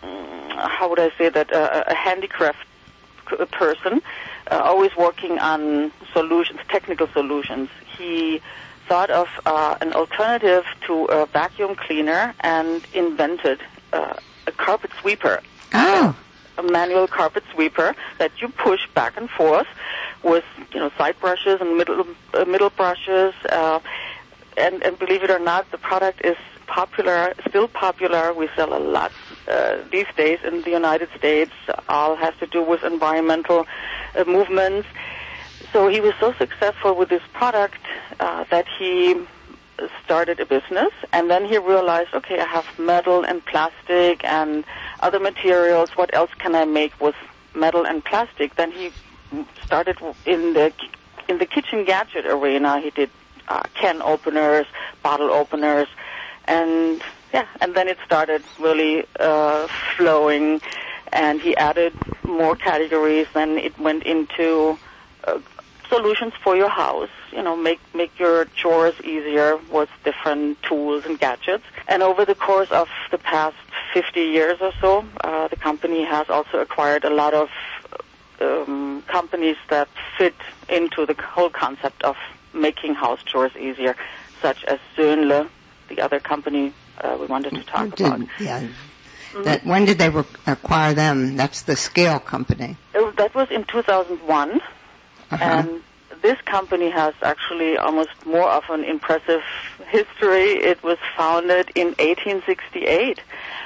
how would I say that, uh, a handicraft person, uh, always working on solutions, technical solutions. He thought of uh, an alternative to a vacuum cleaner and invented uh, a carpet sweeper. Oh. A manual carpet sweeper that you push back and forth with, you know, side brushes and middle uh, middle brushes. Uh, And, and believe it or not, the product is popular, still popular. We sell a lot uh, these days in the United States. All has to do with environmental uh, movements. So he was so successful with this product uh, that he started a business. And then he realized, okay, I have metal and plastic and other materials. What else can I make with metal and plastic? Then he started in the in the kitchen gadget arena. He did Uh, can openers, bottle openers, and yeah, and then it started really uh, flowing, and he added more categories. Then it went into uh, solutions for your house. You know, make make your chores easier with different tools and gadgets. And over the course of the past fifty years or so, uh, the company has also acquired a lot of um, companies that fit into the whole concept of making house chores easier, such as Söhnle, the other company uh, we wanted to talk did, about. Yeah. Mm-hmm. That, when did they re- acquire them? That's the Scale company. It, that was in two thousand one, uh-huh. and this company has actually almost more of an impressive history. It was founded in eighteen sixty-eight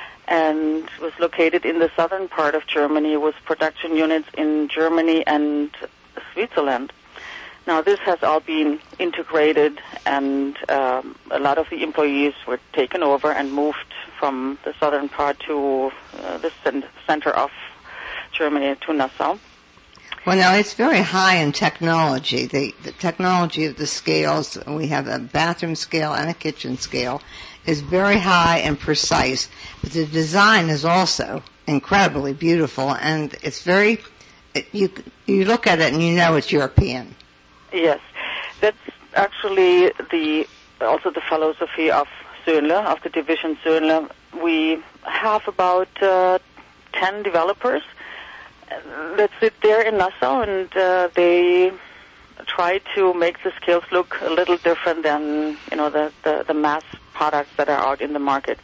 and was located in the southern part of Germany with production units in Germany and Switzerland. Now, this has all been integrated, and um, a lot of the employees were taken over and moved from the southern part to uh, the center of Germany, to Nassau. Well, now, it's very high in technology. The, the technology of the scales, we have a bathroom scale and a kitchen scale, is very high and precise. But the design is also incredibly beautiful, and it's very, it, you, you look at it and you know it's European. Yes, that's actually the also the philosophy of Söhnle, of the division Söhnle. We have about uh, ten developers that sit there in Nassau, and uh, they try to make the scales look a little different than, you know, the, the, the mass products that are out in the market.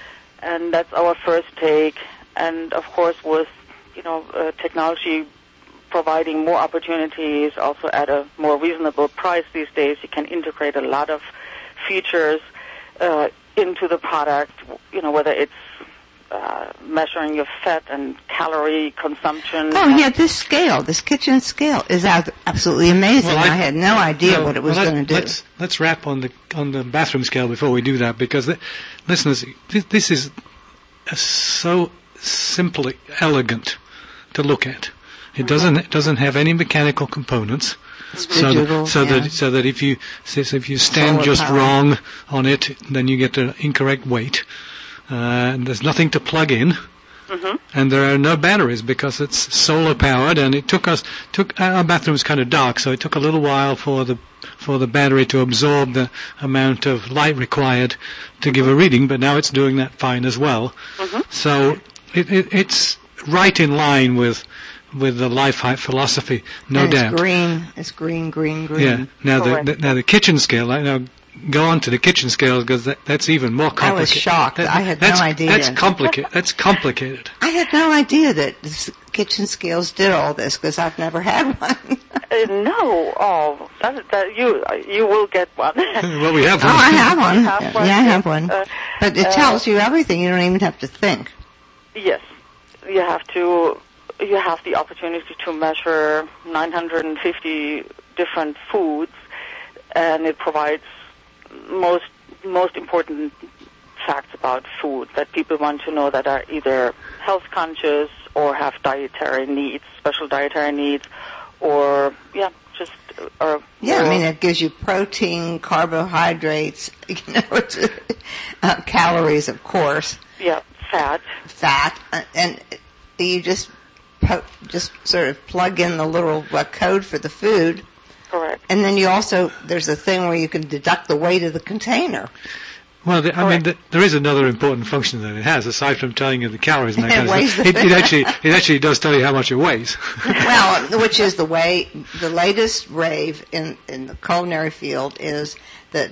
And that's our first take. And of course, with you know uh, technology providing more opportunities, also at a more reasonable price these days, you can integrate a lot of features uh, into the product. You know, whether it's uh, measuring your fat and calorie consumption. Oh yeah, this scale, this kitchen scale, is ab- absolutely amazing. Well, I, I had no idea no, what it was well, going to do. Let's let's wrap on the on the bathroom scale before we do that, because the, listeners, this, this is a, so simply elegant to look at. It doesn't it doesn't have any mechanical components, It's so digital, that, so yeah. that so that if you so if you stand Solar just power. wrong on it, then you get the incorrect weight. Uh, and there's nothing to plug in, Mm-hmm. and there are no batteries because it's solar powered. And it took us took our bathroom's kind of dark, so it took a little while for the for the battery to absorb the amount of light required to give a reading. But now it's doing that fine as well. Mm-hmm. So it, it, it's right in line with with the life height philosophy, no and doubt. It's green. It's green, green, green. Yeah. Now the, Correct. the now the kitchen scale. I now go on to the kitchen scale because that, that's even more I complicated. was shocked. That- I had that's, no idea. That's complicated. That's complicated. I had no idea that this kitchen scales did all this because I've never had one. Uh, no, oh, that, that you you will get one. Well, we have Oh, one. I have one. You have one, Yeah, I yes. have one. Uh, But it uh, tells you everything. You don't even have to think. Yes, you have to. You have the opportunity to measure nine hundred fifty different foods, and it provides most most important facts about food that people want to know that are either health conscious or have dietary needs, special dietary needs, or yeah, just or Yeah, or, I mean, it gives you protein, carbohydrates, you know, it's, uh, calories, of course, yeah, fat. fat, uh, and you just po- just sort of plug in the little uh, code for the food, Correct. and then you also, there's a thing where you can deduct the weight of the container. Well, the, I mean, the, there is another important function that it has, aside from telling you the calories and that It kind of weighs stuff. the It, it actually, it actually does tell you how much it weighs. Well, which is the way, the latest rave in, in the culinary field is that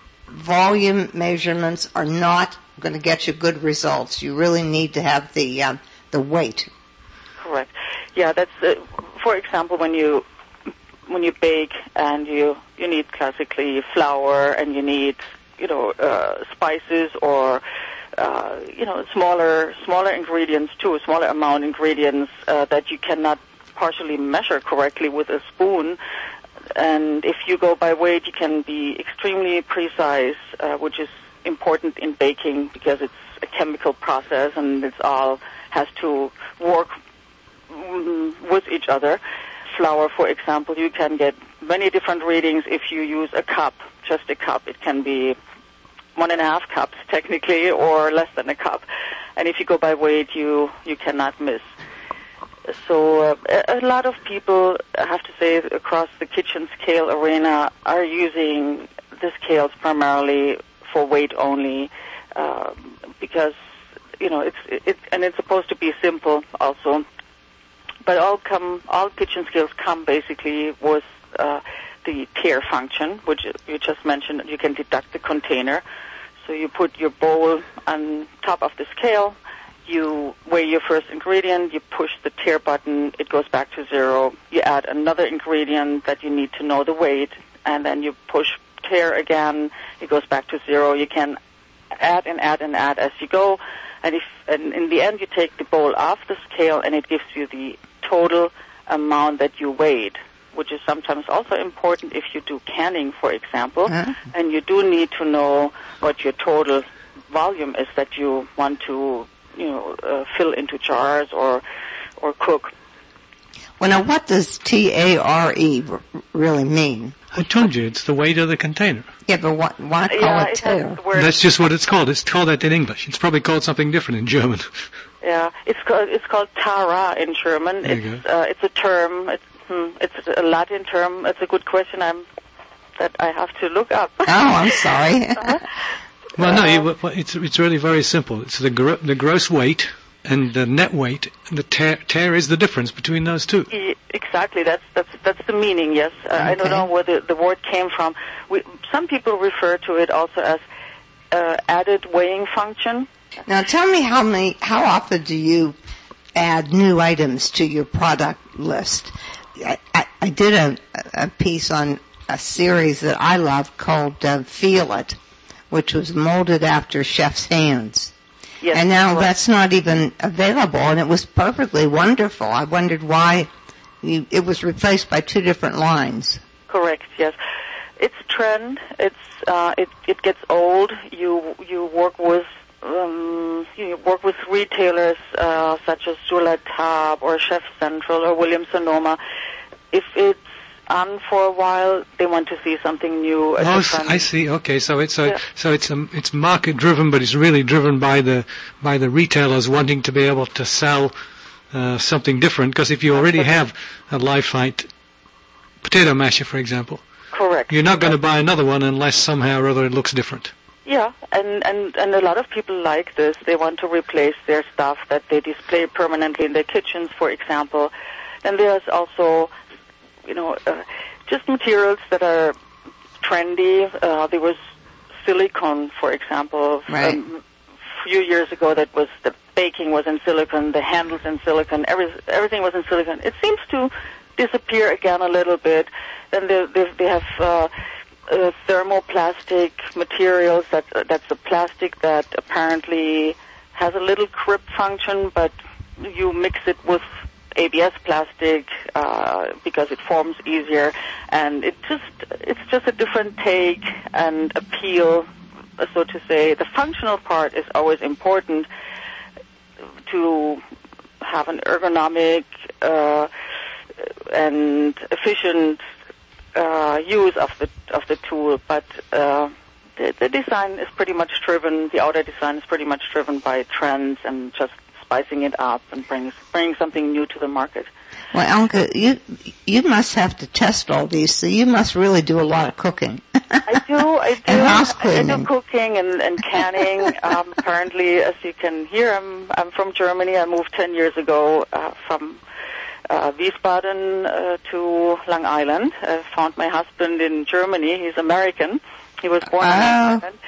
volume measurements are not going to get you good results. You really need to have the um, the weight. Correct. Yeah, that's uh, for example when you when you bake and you you need classically flour and you need you know uh, spices or uh, you know smaller smaller ingredients too, smaller amount ingredients uh, that you cannot partially measure correctly with a spoon. And if you go by weight, you can be extremely precise, uh, which is important in baking because it's a chemical process and it's all has to work mm, with each other. Flour, for example, you can get many different readings if you use a cup, just a cup. It can be one and a half cups technically or less than a cup. And if you go by weight, you, you cannot miss. So uh, a, a lot of people, I have to say, across the kitchen scale arena are using the scales primarily for weight only uh, because, you know, it's it, and it's supposed to be simple also. But all come all kitchen scales come basically with uh, the tare function, which you just mentioned. You can deduct the container. So you put your bowl on top of the scale. You weigh your first ingredient, you push the tare button, it goes back to zero. You add another ingredient that you need to know the weight, and then you push tare again, it goes back to zero. You can add and add and add as you go, and if and in the end you take the bowl off the scale and it gives you the total amount that you weighed, which is sometimes also important if you do canning, for example, Huh? and you do need to know what your total volume is that you want to you know, uh, fill into jars or or cook. Well, now, what does T A R E r- really mean? I told you, it's the weight of the container. Yeah, but why, why call yeah, it it tare? has the word. That's just what it's called. It's called that in English. It's probably called something different in German. Yeah, it's called it's called Tara in German. There you It's uh, it's a term. It's hmm, it's a Latin term. It's a good question. I'm that I have to look up. Oh, I'm sorry. Well, no, you, well, it's it's really very simple. It's the gro- the gross weight and the net weight. The tare, tare is the difference between those two. E- Exactly. That's that's that's the meaning. Yes, uh, I don't Okay. know where the, the word came from. We, some people refer to it also as uh, added weighing function. Now, tell me how many, how often do you add new items to your product list? I, I, I did a, a piece on a series that I love called uh, Feel It, which was molded after chef's hands. Yes, and now correct. that's not even available, and it was perfectly wonderful. I wondered why you, it was replaced by two different lines. Correct, yes. It's a trend. It's uh, it it gets old. You you work with um, you work with retailers uh, such as Sur La Table or Chef Central or Williams Sonoma. If it's on for a while, they want to see something new. Oh, I see. Okay, so it's so Yeah. so it's um, it's market driven, but it's really driven by the by the retailers wanting to be able to sell uh, something different. Because if you already have a Live Fight potato masher, for example, Correct. you're not going to buy another one unless somehow or other it looks different. Yeah, and, and, and a lot of people like this. They want to replace their stuff that they display permanently in their kitchens, for example. And there's also, you know, uh, just materials that are trendy. Uh, there was silicone, for example. Right. Um, a few years ago, that was the baking was in silicone, the handles in silicone, every, everything was in silicone. It seems to disappear again a little bit. Then they, they, they have uh, uh, thermoplastic materials. That that's a plastic that apparently has a little grip function, but you mix it with A B S plastic uh, because it forms easier, and it just it's just a different take and appeal, so to say. The functional part is always important to have an ergonomic uh, and efficient uh, use of the of the tool, but uh, the, the design is pretty much driven. The outer design is pretty much driven by trends and just spicing it up and bringing bringing something new to the market. Well, Anke, you you must have to test all these, so you must really do a lot of cooking. I do, I do. And house I cleaning. do cooking and, and canning. um, apparently, as you can hear, I'm I'm from Germany. I moved ten years ago uh, from uh, Wiesbaden uh, to Long Island. I found my husband in Germany. He's American. He was born in Oh. Long Island.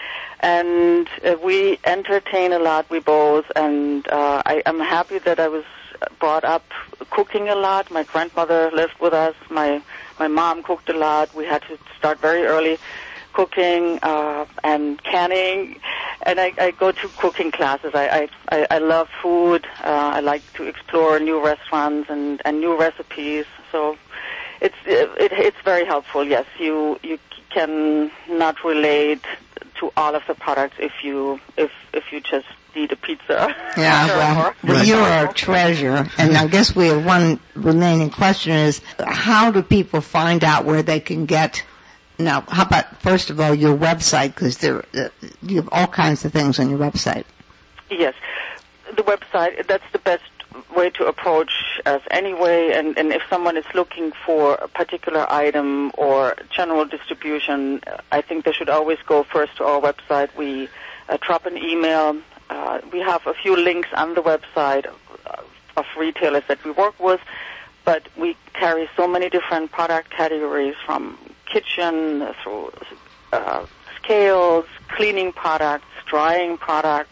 And uh, we entertain a lot, we both, and uh, I, I'm happy that I was brought up cooking a lot. My grandmother lived with us. My my mom cooked a lot. We had to start very early cooking uh, and canning, and I, I go to cooking classes. I I, I love food. Uh, I like to explore new restaurants and, and new recipes. So it's it, it's very helpful. Yes, you you can not relate to all of the products if you if if you just eat a pizza. Yeah, well, well, you're a treasure. And I guess we have one remaining question is, how do people find out where they can get, now, how about, first of all, your website, because there, uh, you have all kinds of things on your website. Yes, the website, that's the best way to approach us anyway, and, and if someone is looking for a particular item or general distribution, I think they should always go first to our website. We uh, drop an email. Uh, we have a few links on the website of, of retailers that we work with, but we carry so many different product categories, from kitchen through uh, scales, cleaning products, drying products,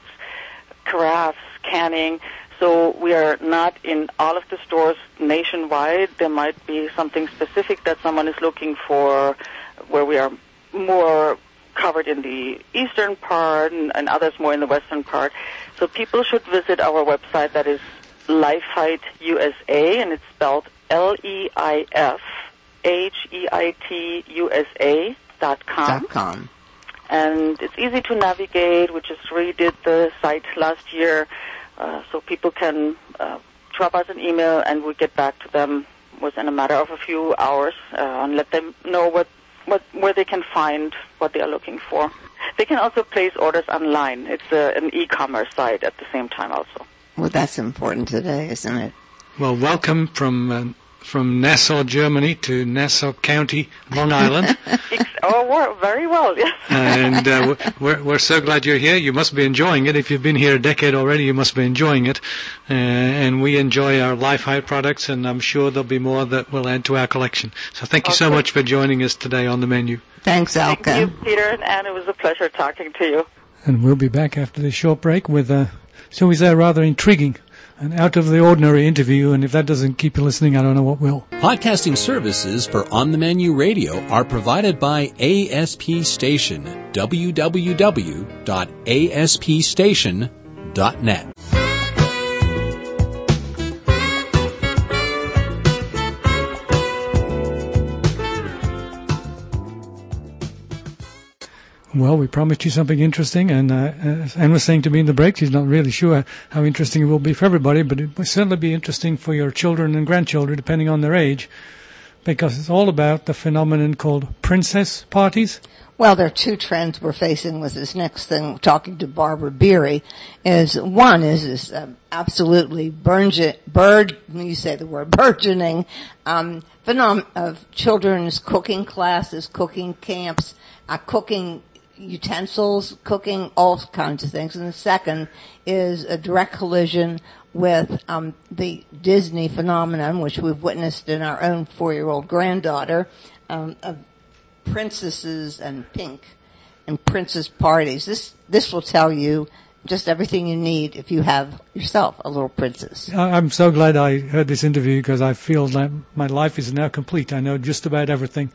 crafts, canning. So we are not in all of the stores nationwide. There might be something specific that someone is looking for, where we are more covered in the eastern part and, and others more in the western part. So people should visit our website. That is Live Fight U S A, and it's spelled L E I F H E I T U S A dot com. Dot com. And it's easy to navigate. We just redid the site last year, uh, so people can uh, drop us an email and we get back to them within a matter of a few hours uh, and let them know what, what where they can find what they are looking for. They can also place orders online. It's a, an e-commerce site at the same time also. Well, that's important today, isn't it? Well, welcome from uh, from Nassau, Germany, to Nassau County, Long Island. Oh, we're very well, yes. and uh, we're we're so glad you're here. You must be enjoying it. If you've been here a decade already, you must be enjoying it. Uh, and we enjoy our Live Fight products, and I'm sure there'll be more that will add to our collection. So thank you Okay. so much for joining us today on the menu. Thanks, Alka. Thank you, Peter and Anne. It was a pleasure talking to you. And we'll be back after this short break with, uh, shall we say, a rather intriguing and out-of-the-ordinary interview, and if that doesn't keep you listening, I don't know what will. Podcasting services for On the Menu Radio are provided by A S P Station, w w w dot a s p station dot net. Well, we promised you something interesting, and uh, as Anne was saying to me in the break, she's not really sure how interesting it will be for everybody, but it will certainly be interesting for your children and grandchildren, depending on their age, because it's all about the phenomenon called princess parties. Well, there are two trends we're facing with this next thing. Talking to Barbara Beery, is one is this um, absolutely burge- bird. You say the word burgeoning um, phenomenon of children's cooking classes, cooking camps, uh, cooking utensils, cooking, all kinds of things. And the second is a direct collision with um, the Disney phenomenon, which we've witnessed in our own four-year-old granddaughter, um, of princesses and pink and princess parties. This this will tell you just everything you need if you have yourself a little princess. I'm so glad I heard this interview because I feel that my life is now complete. I know just about everything.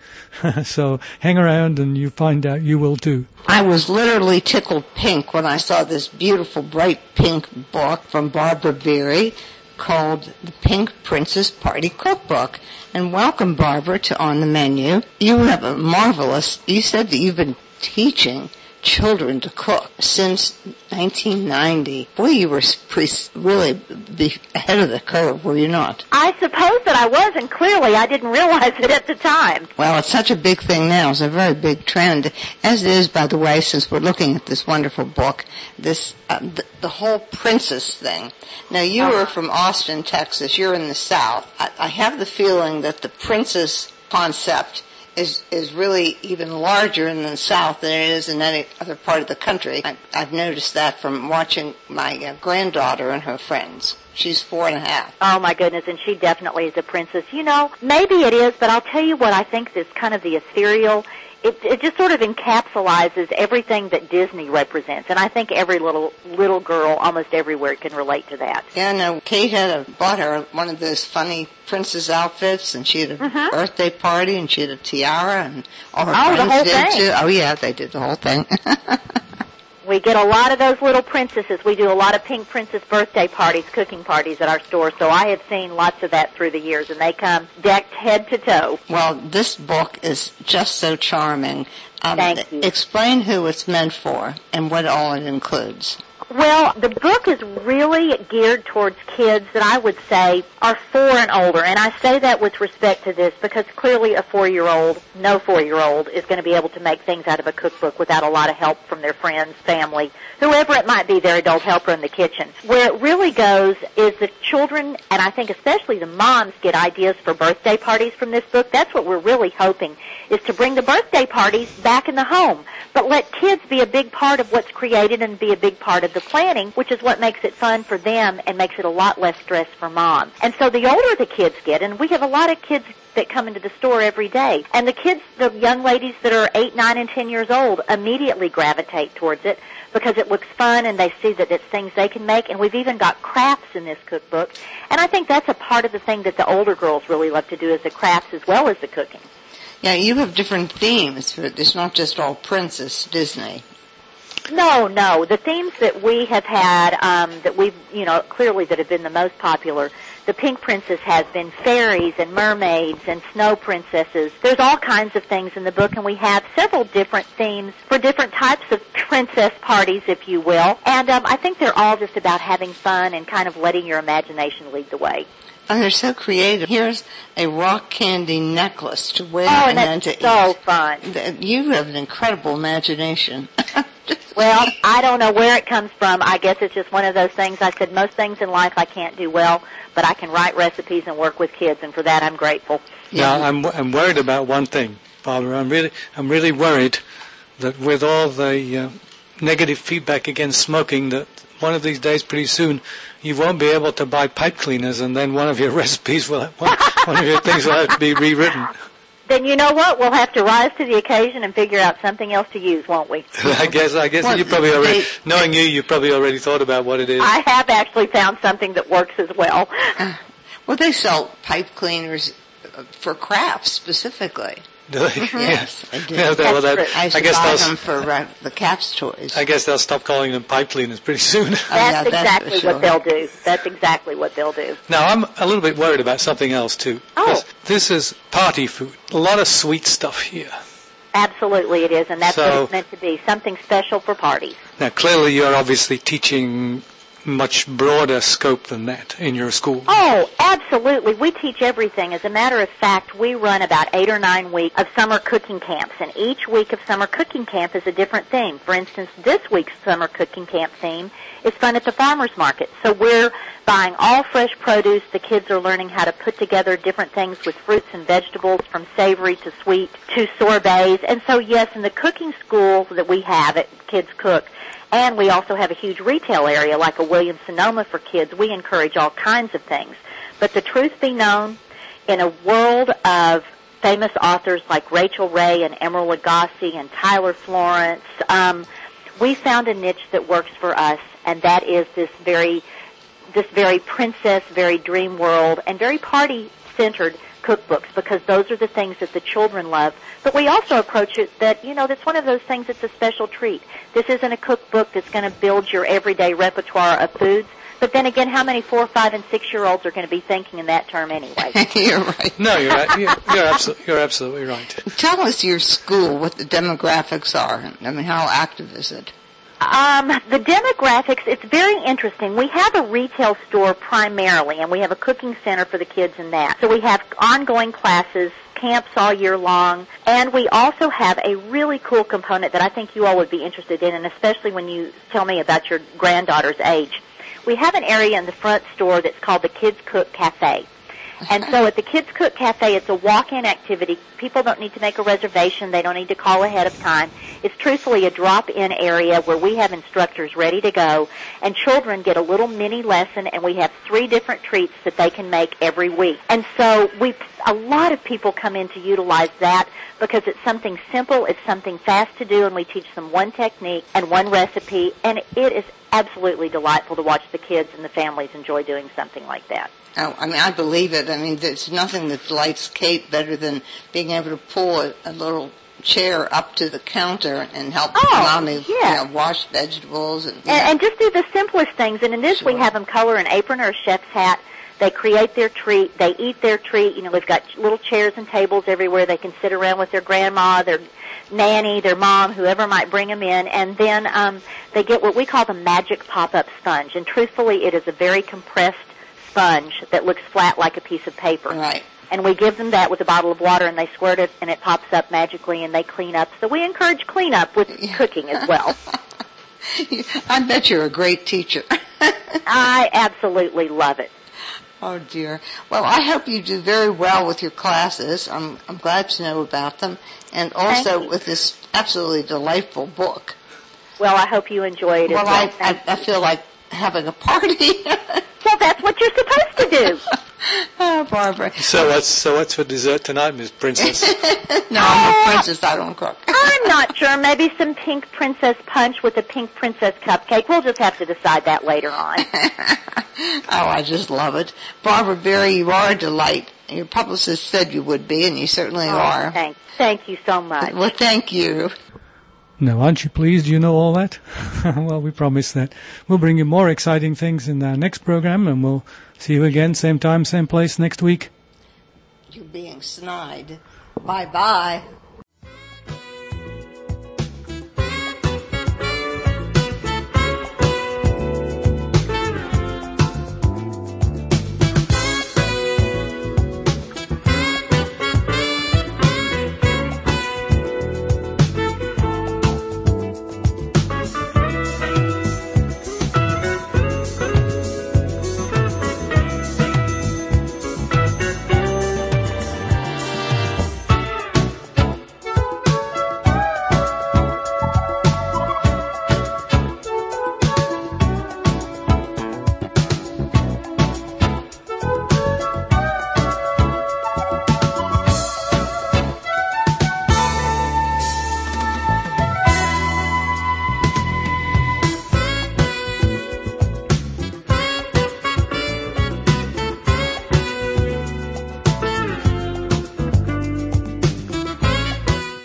So hang around and you find out you will too. I was literally tickled pink when I saw this beautiful bright pink book from Barbara Beery called The Pink Princess Party Cookbook. And welcome, Barbara, to On the Menu. You have a marvelous, you said that you've been teaching children to cook since nineteen ninety. Boy, you were pre- really be ahead of the curve, were you not? I suppose that I was, and clearly I didn't realize it at the time. Well, it's such a big thing now. It's a very big trend, as it is, by the way, since we're looking at this wonderful book, this uh, the, the whole princess thing. Now, you uh-huh. were from Austin, Texas. You're in the South. I, I have the feeling that the princess concept is is really even larger in the South than it is in any other part of the country. I, I've noticed that from watching my uh, granddaughter and her friends. She's four and a half. Oh, my goodness, and she definitely is a princess. You know, maybe it is, but I'll tell you what I think is kind of the ethereal. It, it just sort of encapsulizes everything that Disney represents, and I think every little little girl, almost everywhere, can relate to that. Yeah, no, Kate had a, bought her one of those funny princess outfits, and she had a mm-hmm. birthday party, and she had a tiara, and all her oh, friends the whole did thing. too. Oh, yeah, they did the whole thing. We get a lot of those little princesses. We do a lot of pink princess birthday parties, cooking parties at our store, so I have seen lots of that through the years, and they come decked head to toe. Well, this book is just so charming. Um, Thank you. Explain who it's meant for and what all it includes. Well, the book is really geared towards kids that I would say are four and older, and I say that with respect to this because clearly a four-year-old, no four-year-old, is going to be able to make things out of a cookbook without a lot of help from their friends, family, whoever it might be, their adult helper in the kitchen. Where it really goes is the children, and I think especially the moms, get ideas for birthday parties from this book. That's what we're really hoping, is to bring the birthday parties back in the home, but let kids be a big part of what's created and be a big part of the planning, which is what makes it fun for them and makes it a lot less stress for moms. And so the older the kids get, and we have a lot of kids that come into the store every day, and the kids, the young ladies that are eight, nine, and ten years old immediately gravitate towards it because it looks fun and they see that it's things they can make, and we've even got crafts in this cookbook. And I think that's a part of the thing that the older girls really love to do, is the crafts as well as the cooking. Yeah, you have different themes for it. It's not just all Princess Disney. No, no. The themes that we have had, um, that we've, you know, clearly that have been the most popular, the Pink Princess has been fairies and mermaids and snow princesses. There's all kinds of things in the book, and we have several different themes for different types of princess parties, if you will. And um, I think they're all just about having fun and kind of letting your imagination lead the way. And they're so creative. Here's a rock candy necklace to wear oh, and, and then to so eat. fun. You have an incredible imagination. Well, I don't know where it comes from. I guess it's just one of those things. I said most things in life I can't do well, but I can write recipes and work with kids, and for that I'm grateful. Yeah, I'm I'm worried about one thing, Barbara. I'm really I'm really worried that with all the uh, negative feedback against smoking, that one of these days, pretty soon, you won't be able to buy pipe cleaners, and then one of your recipes will one, one of your things will have to be rewritten. then you know what? We'll have to rise to the occasion and figure out something else to use, won't we? I guess. I guess Well, you probably already, they- knowing you, you probably already thought about what it is. I have actually found something that works as well. Well, they sell pipe cleaners uh, for crafts specifically. Do they? Yes, I do. Yeah, well, that, That's I used I to guess buy they'll. them for uh, the cat's toys. I guess they'll stop calling them pipe cleaners pretty soon. That's Oh, yeah, that's exactly for sure. what they'll do. That's exactly what they'll do. Now, I'm a little bit worried about something else, too. Oh. 'Cause This is party food. A lot of sweet stuff here. Absolutely it is, and that's So- what it's meant to be, something special for parties. Now, clearly you're obviously teaching much broader scope than that in your school. Oh, absolutely. We teach everything. As a matter of fact, we run about eight or nine weeks of summer cooking camps, and each week of summer cooking camp is a different theme. For instance, this week's summer cooking camp theme is fun at the farmer's market. So we're buying all fresh produce. The kids are learning how to put together different things with fruits and vegetables, from savory to sweet to sorbets. And so, yes, in the cooking school that we have at Kids Cook, and we also have a huge retail area like a Williams-Sonoma for kids, we encourage all kinds of things. But the truth be known, in a world of famous authors like Rachel Ray and Emeril Lagasse and Tyler Florence, um, we found a niche that works for us, and that is this very, this very princess, very dream world, and very party-centered cookbooks, because those are the things that the children love. But we also approach it that, you know, that's one of those things that's a special treat. This isn't a cookbook that's going to build your everyday repertoire of foods. But then again, how many four, five, and six-year-olds are going to be thinking in that term anyway? You're right. No, you're right. You're, you're, absolutely, you're absolutely right. Tell us your school, what the demographics are. I mean, how active is it? Um, the demographics, it's very interesting. We have a retail store primarily, and we have a cooking center for the kids in that. So we have ongoing classes, camps all year long, and we also have a really cool component that I think you all would be interested in, and especially when you tell me about your granddaughter's age. We have an area in the front store that's called the Kids Cook Cafe. And so at the Kids Cook Cafe, it's a walk-in activity. People don't need to make a reservation. They don't need to call ahead of time. It's truthfully a drop-in area where we have instructors ready to go, and children get a little mini lesson, and we have three different treats that they can make every week. And so we, a lot of people come in to utilize that because it's something simple, it's something fast to do, and we teach them one technique and one recipe, and it is absolutely delightful to watch the kids and the families enjoy doing something like that. Oh, I mean, I believe it. I mean, there's nothing that delights Kate better than being able to pull a, a little chair up to the counter and help Oh, Mommy yeah. you know, wash vegetables. And, And, and just do the simplest things. And in this, we Sure. have them color an apron or a chef's hat. They create their treat. They eat their treat. You know, we've got little chairs and tables everywhere. They can sit around with their grandma, their nanny, their mom, whoever might bring them in. And then um, they get what we call the magic pop-up sponge. And truthfully, it is a very compressed sponge that looks flat like a piece of paper. Right. And we give them that with a bottle of water, and they squirt it, and it pops up magically, and they clean up. So we encourage cleanup with cooking as well. I bet you're a great teacher. I absolutely love it. Oh, dear. Well, I hope you do very well with your classes. I'm, I'm glad to know about them. And also Thank you. with this absolutely delightful book. Well, I hope you enjoy it as Well, well. I, I, I feel like having a party. Well, that's what you're supposed to do. Oh, Barbara. So what's so what's for dessert tonight, Miss Princess? No, I'm a princess. I don't cook. I'm not sure. Maybe some pink princess punch with a pink princess cupcake. We'll just have to decide that later on. Oh, I just love it. Barbara Berry, you are a delight. Your publicist said you would be, and you certainly Oh, are. thank, thank you so much. Well, thank you. Now, aren't you pleased you know all that? Well, we promise that we'll bring you more exciting things in our next program, and we'll see you again, same time, same place next week. You're being snide. Bye-bye.